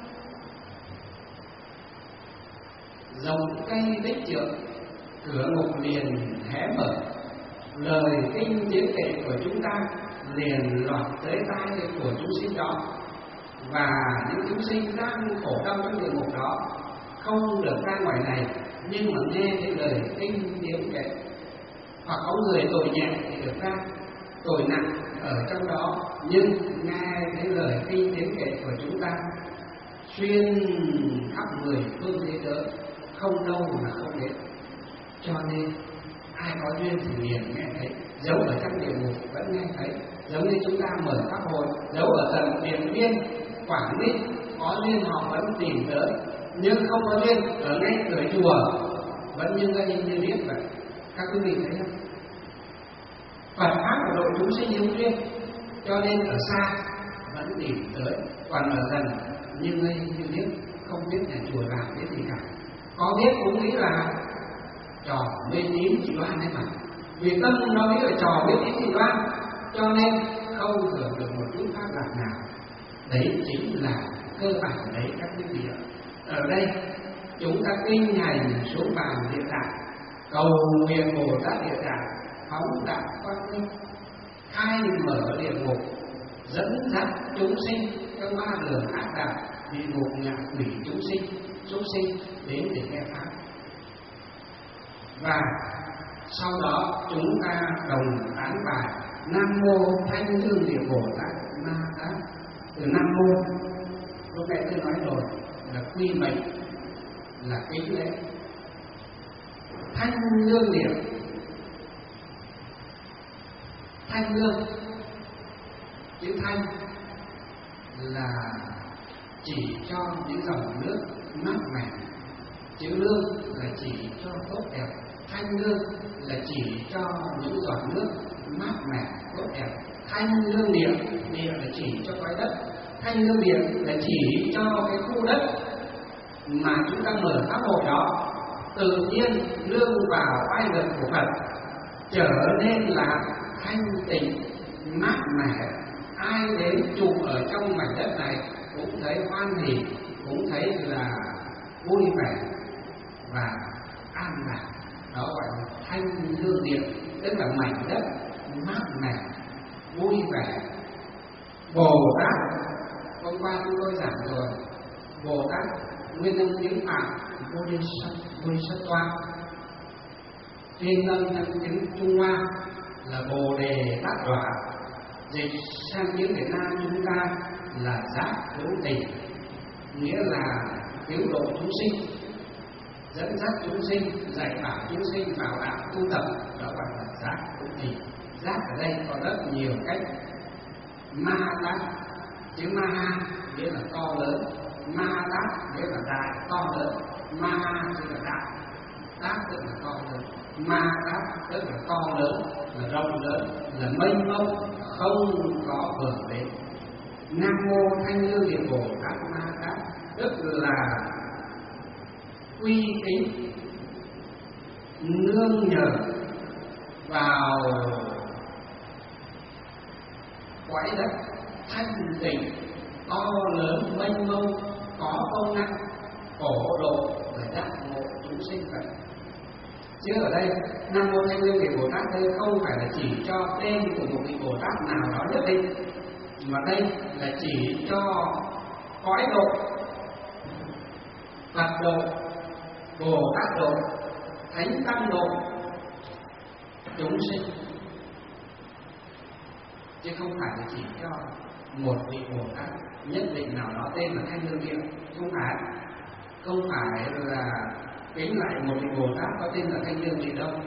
[SPEAKER 1] rộng cây bích trượng, cửa ngục liền hé mở, lời kinh tiếng kệ của chúng ta liền lọt tới tai của chúng sinh đó, và những chúng sinh đang khổ đau trong địa ngục đó không được ra ngoài này, nhưng mà nghe cái lời kinh tiếng kệ. Hoặc có người tội nhẹ thì được ra, tội nặng ở trong đó, nhưng nghe cái lời kinh tiếng kệ của chúng ta xuyên khắp 10 phương thế giới, không đâu mà không đến. Cho nên ai có duyên thì liền nghe thấy, dấu ở trong địa ngục vẫn nghe thấy, giống như chúng ta mở pháp hội, dấu ở tận Điện Biên, Quảng Ninh, có duyên họ vẫn tìm tới, nhưng không có duyên ở ngay cửa chùa vẫn như gây như biết vậy. Các quý vị thấy không? Phật pháp của đội chúng sinh hữu duyên, cho nên ở xa vẫn tìm tới, còn ở gần như gây như biết, không biết nhà chùa làm cái gì cả. Có biết cũng nghĩ là trò mê tín dị đoan đấy mà, vì tâm nó nghĩ là trò mê tín dị đoan, cho nên không hưởng được một chút pháp lạc nào. Đấy chính là cơ bản đấy các quý vị ạ. Ở đây chúng ta kinh hành xuống bàn Địa Tạng, cầu nguyện Bồ Tát Địa Tạng phóng đại quang minh, khai mở địa ngục, dẫn dắt chúng sinh trong 3 đường ác đạo, địa ngục, ngạ quỷ, chúng sinh đến để nghe pháp. Và sau đó chúng ta đồng tán bài Nam Mô Thanh Lương Địa Bồ Tát Ma Tát. Từ Nam Mô lúc nãy tôi nói rồi là quy mệnh, là kính lễ. Thanh Lương Địa, thanh lương, chữ thanh là chỉ cho những dòng nước mát mẻ, chữ lương là chỉ cho tốt đẹp, thanh lương là chỉ cho những giọt nước mát mẻ tốt đẹp. Thanh lương địa, địa là chỉ cho cái đất, thanh lương địa là chỉ cho cái khu đất mà chúng ta mở pháp hội đó, tự nhiên lương vào vai lực của Phật trở nên là thanh tịnh mát mẻ. Ai đến trụ ở trong mảnh đất này cũng thấy hoan hỉ, cũng thấy là vui vẻ và an lạc. Đó gọi là thanh lương địa, tức là mảnh đất mát mẻ, vui vẻ. Bồ Tát, hôm qua chúng tôi giảng rồi, Bồ Tát nguyên âm tiếng Phạn Bodhisattva, phiên âm trong tiếng Trung Hoa là Bồ Đề Tát Đọa, dịch sang tiếng Việt Nam chúng ta là Giác Hữu Tình, nghĩa là cứu độ chúng sinh, dẫn dắt chúng sinh, dạy bảo chúng sinh vào đạo tu tập, đó gọi là Giác Hữu Tình. Giác ở đây có rất nhiều cách. Ma Tát, chữ Ma nghĩa là to lớn, Ma Tát nghĩa là đại to lớn, Ma nghĩa là đại, Tát tức là to lớn, Ma Tát tức là to lớn, là rộng lớn, là mênh mông, không có bờ bến. Nam mô Thanh Lương Địa Bồ Tát Ma Tát tức là quy kính nương nhờ vào quái đất thanh tịnh to lớn mênh mông, có công năng phổ độ và giác ngộ chúng sinh vậy. Chứ ở đây Nam mô Thanh Lương Địa Bồ Tát đây không phải là chỉ cho tên của một vị Bồ Tát nào đó nhất định, mà đây là chỉ cho cõi độ, Phật độ, Bồ Tát độ, Thánh Tăng độ chúng sinh, chứ không phải là chỉ cho một vị Bồ Tát nhất định nào đó tên là Thanh Lương Địa. Không phải là kính lại một vị Bồ Tát có tên là Thanh Lương Địa đâu.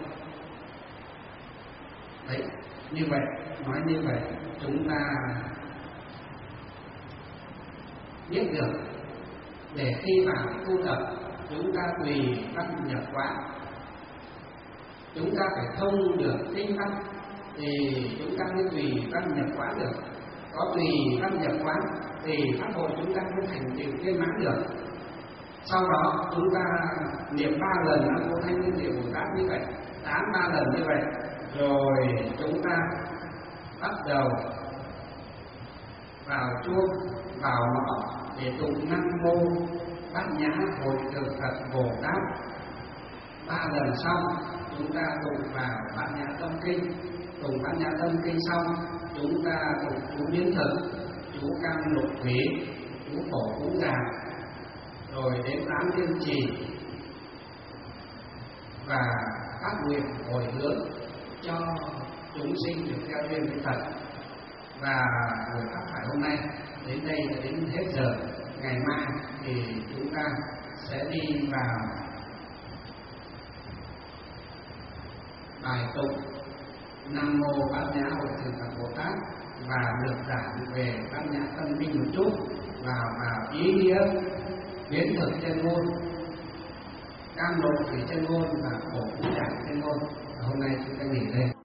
[SPEAKER 1] Đấy, như vậy, nói như vậy chúng ta biết được để khi vào tu tập chúng ta tùy văn nhập quán, chúng ta phải thông được kinh văn thì chúng ta mới tùy văn nhập quán được. Có tùy văn nhập quán thì pháp hội chúng ta mới thành tựu viên mãn được. Sau đó chúng ta niệm 3 lần Nam mô Thanh Lương Địa Bồ Tát như vậy, tán 3 lần như vậy, rồi chúng ta bắt đầu vào chuông, vào mõ để tụng Nam mô Bát Nhã Hội Thượng Phật Bồ Tát. 3 lần xong chúng ta tụng vào Bát Nhã Tâm Kinh, tụng Bát Nhã Tâm Kinh xong chúng ta tụng chú Biến Thực, chú Cam Lục Thủy, chú Phổ Cúng Già, rồi đến 8 tiên trì và phát nguyện hồi hướng cho chúng sinh được theo duyên với Phật. Và buổi pháp phải hôm nay đến đây là đến hết giờ. Ngày mai thì chúng ta sẽ đi vào bài tụng Nam mô Bát Nhã Hội Thượng Phật Bồ Tát và được giảng về Bát Nhã Tâm Kinh một chút, vào ý nghĩa biến thực chân ngôn, cam lộ thủy chân ngôn và khổ cũng giảng chân ngôn. Hôm nay chúng ta nghỉ đây.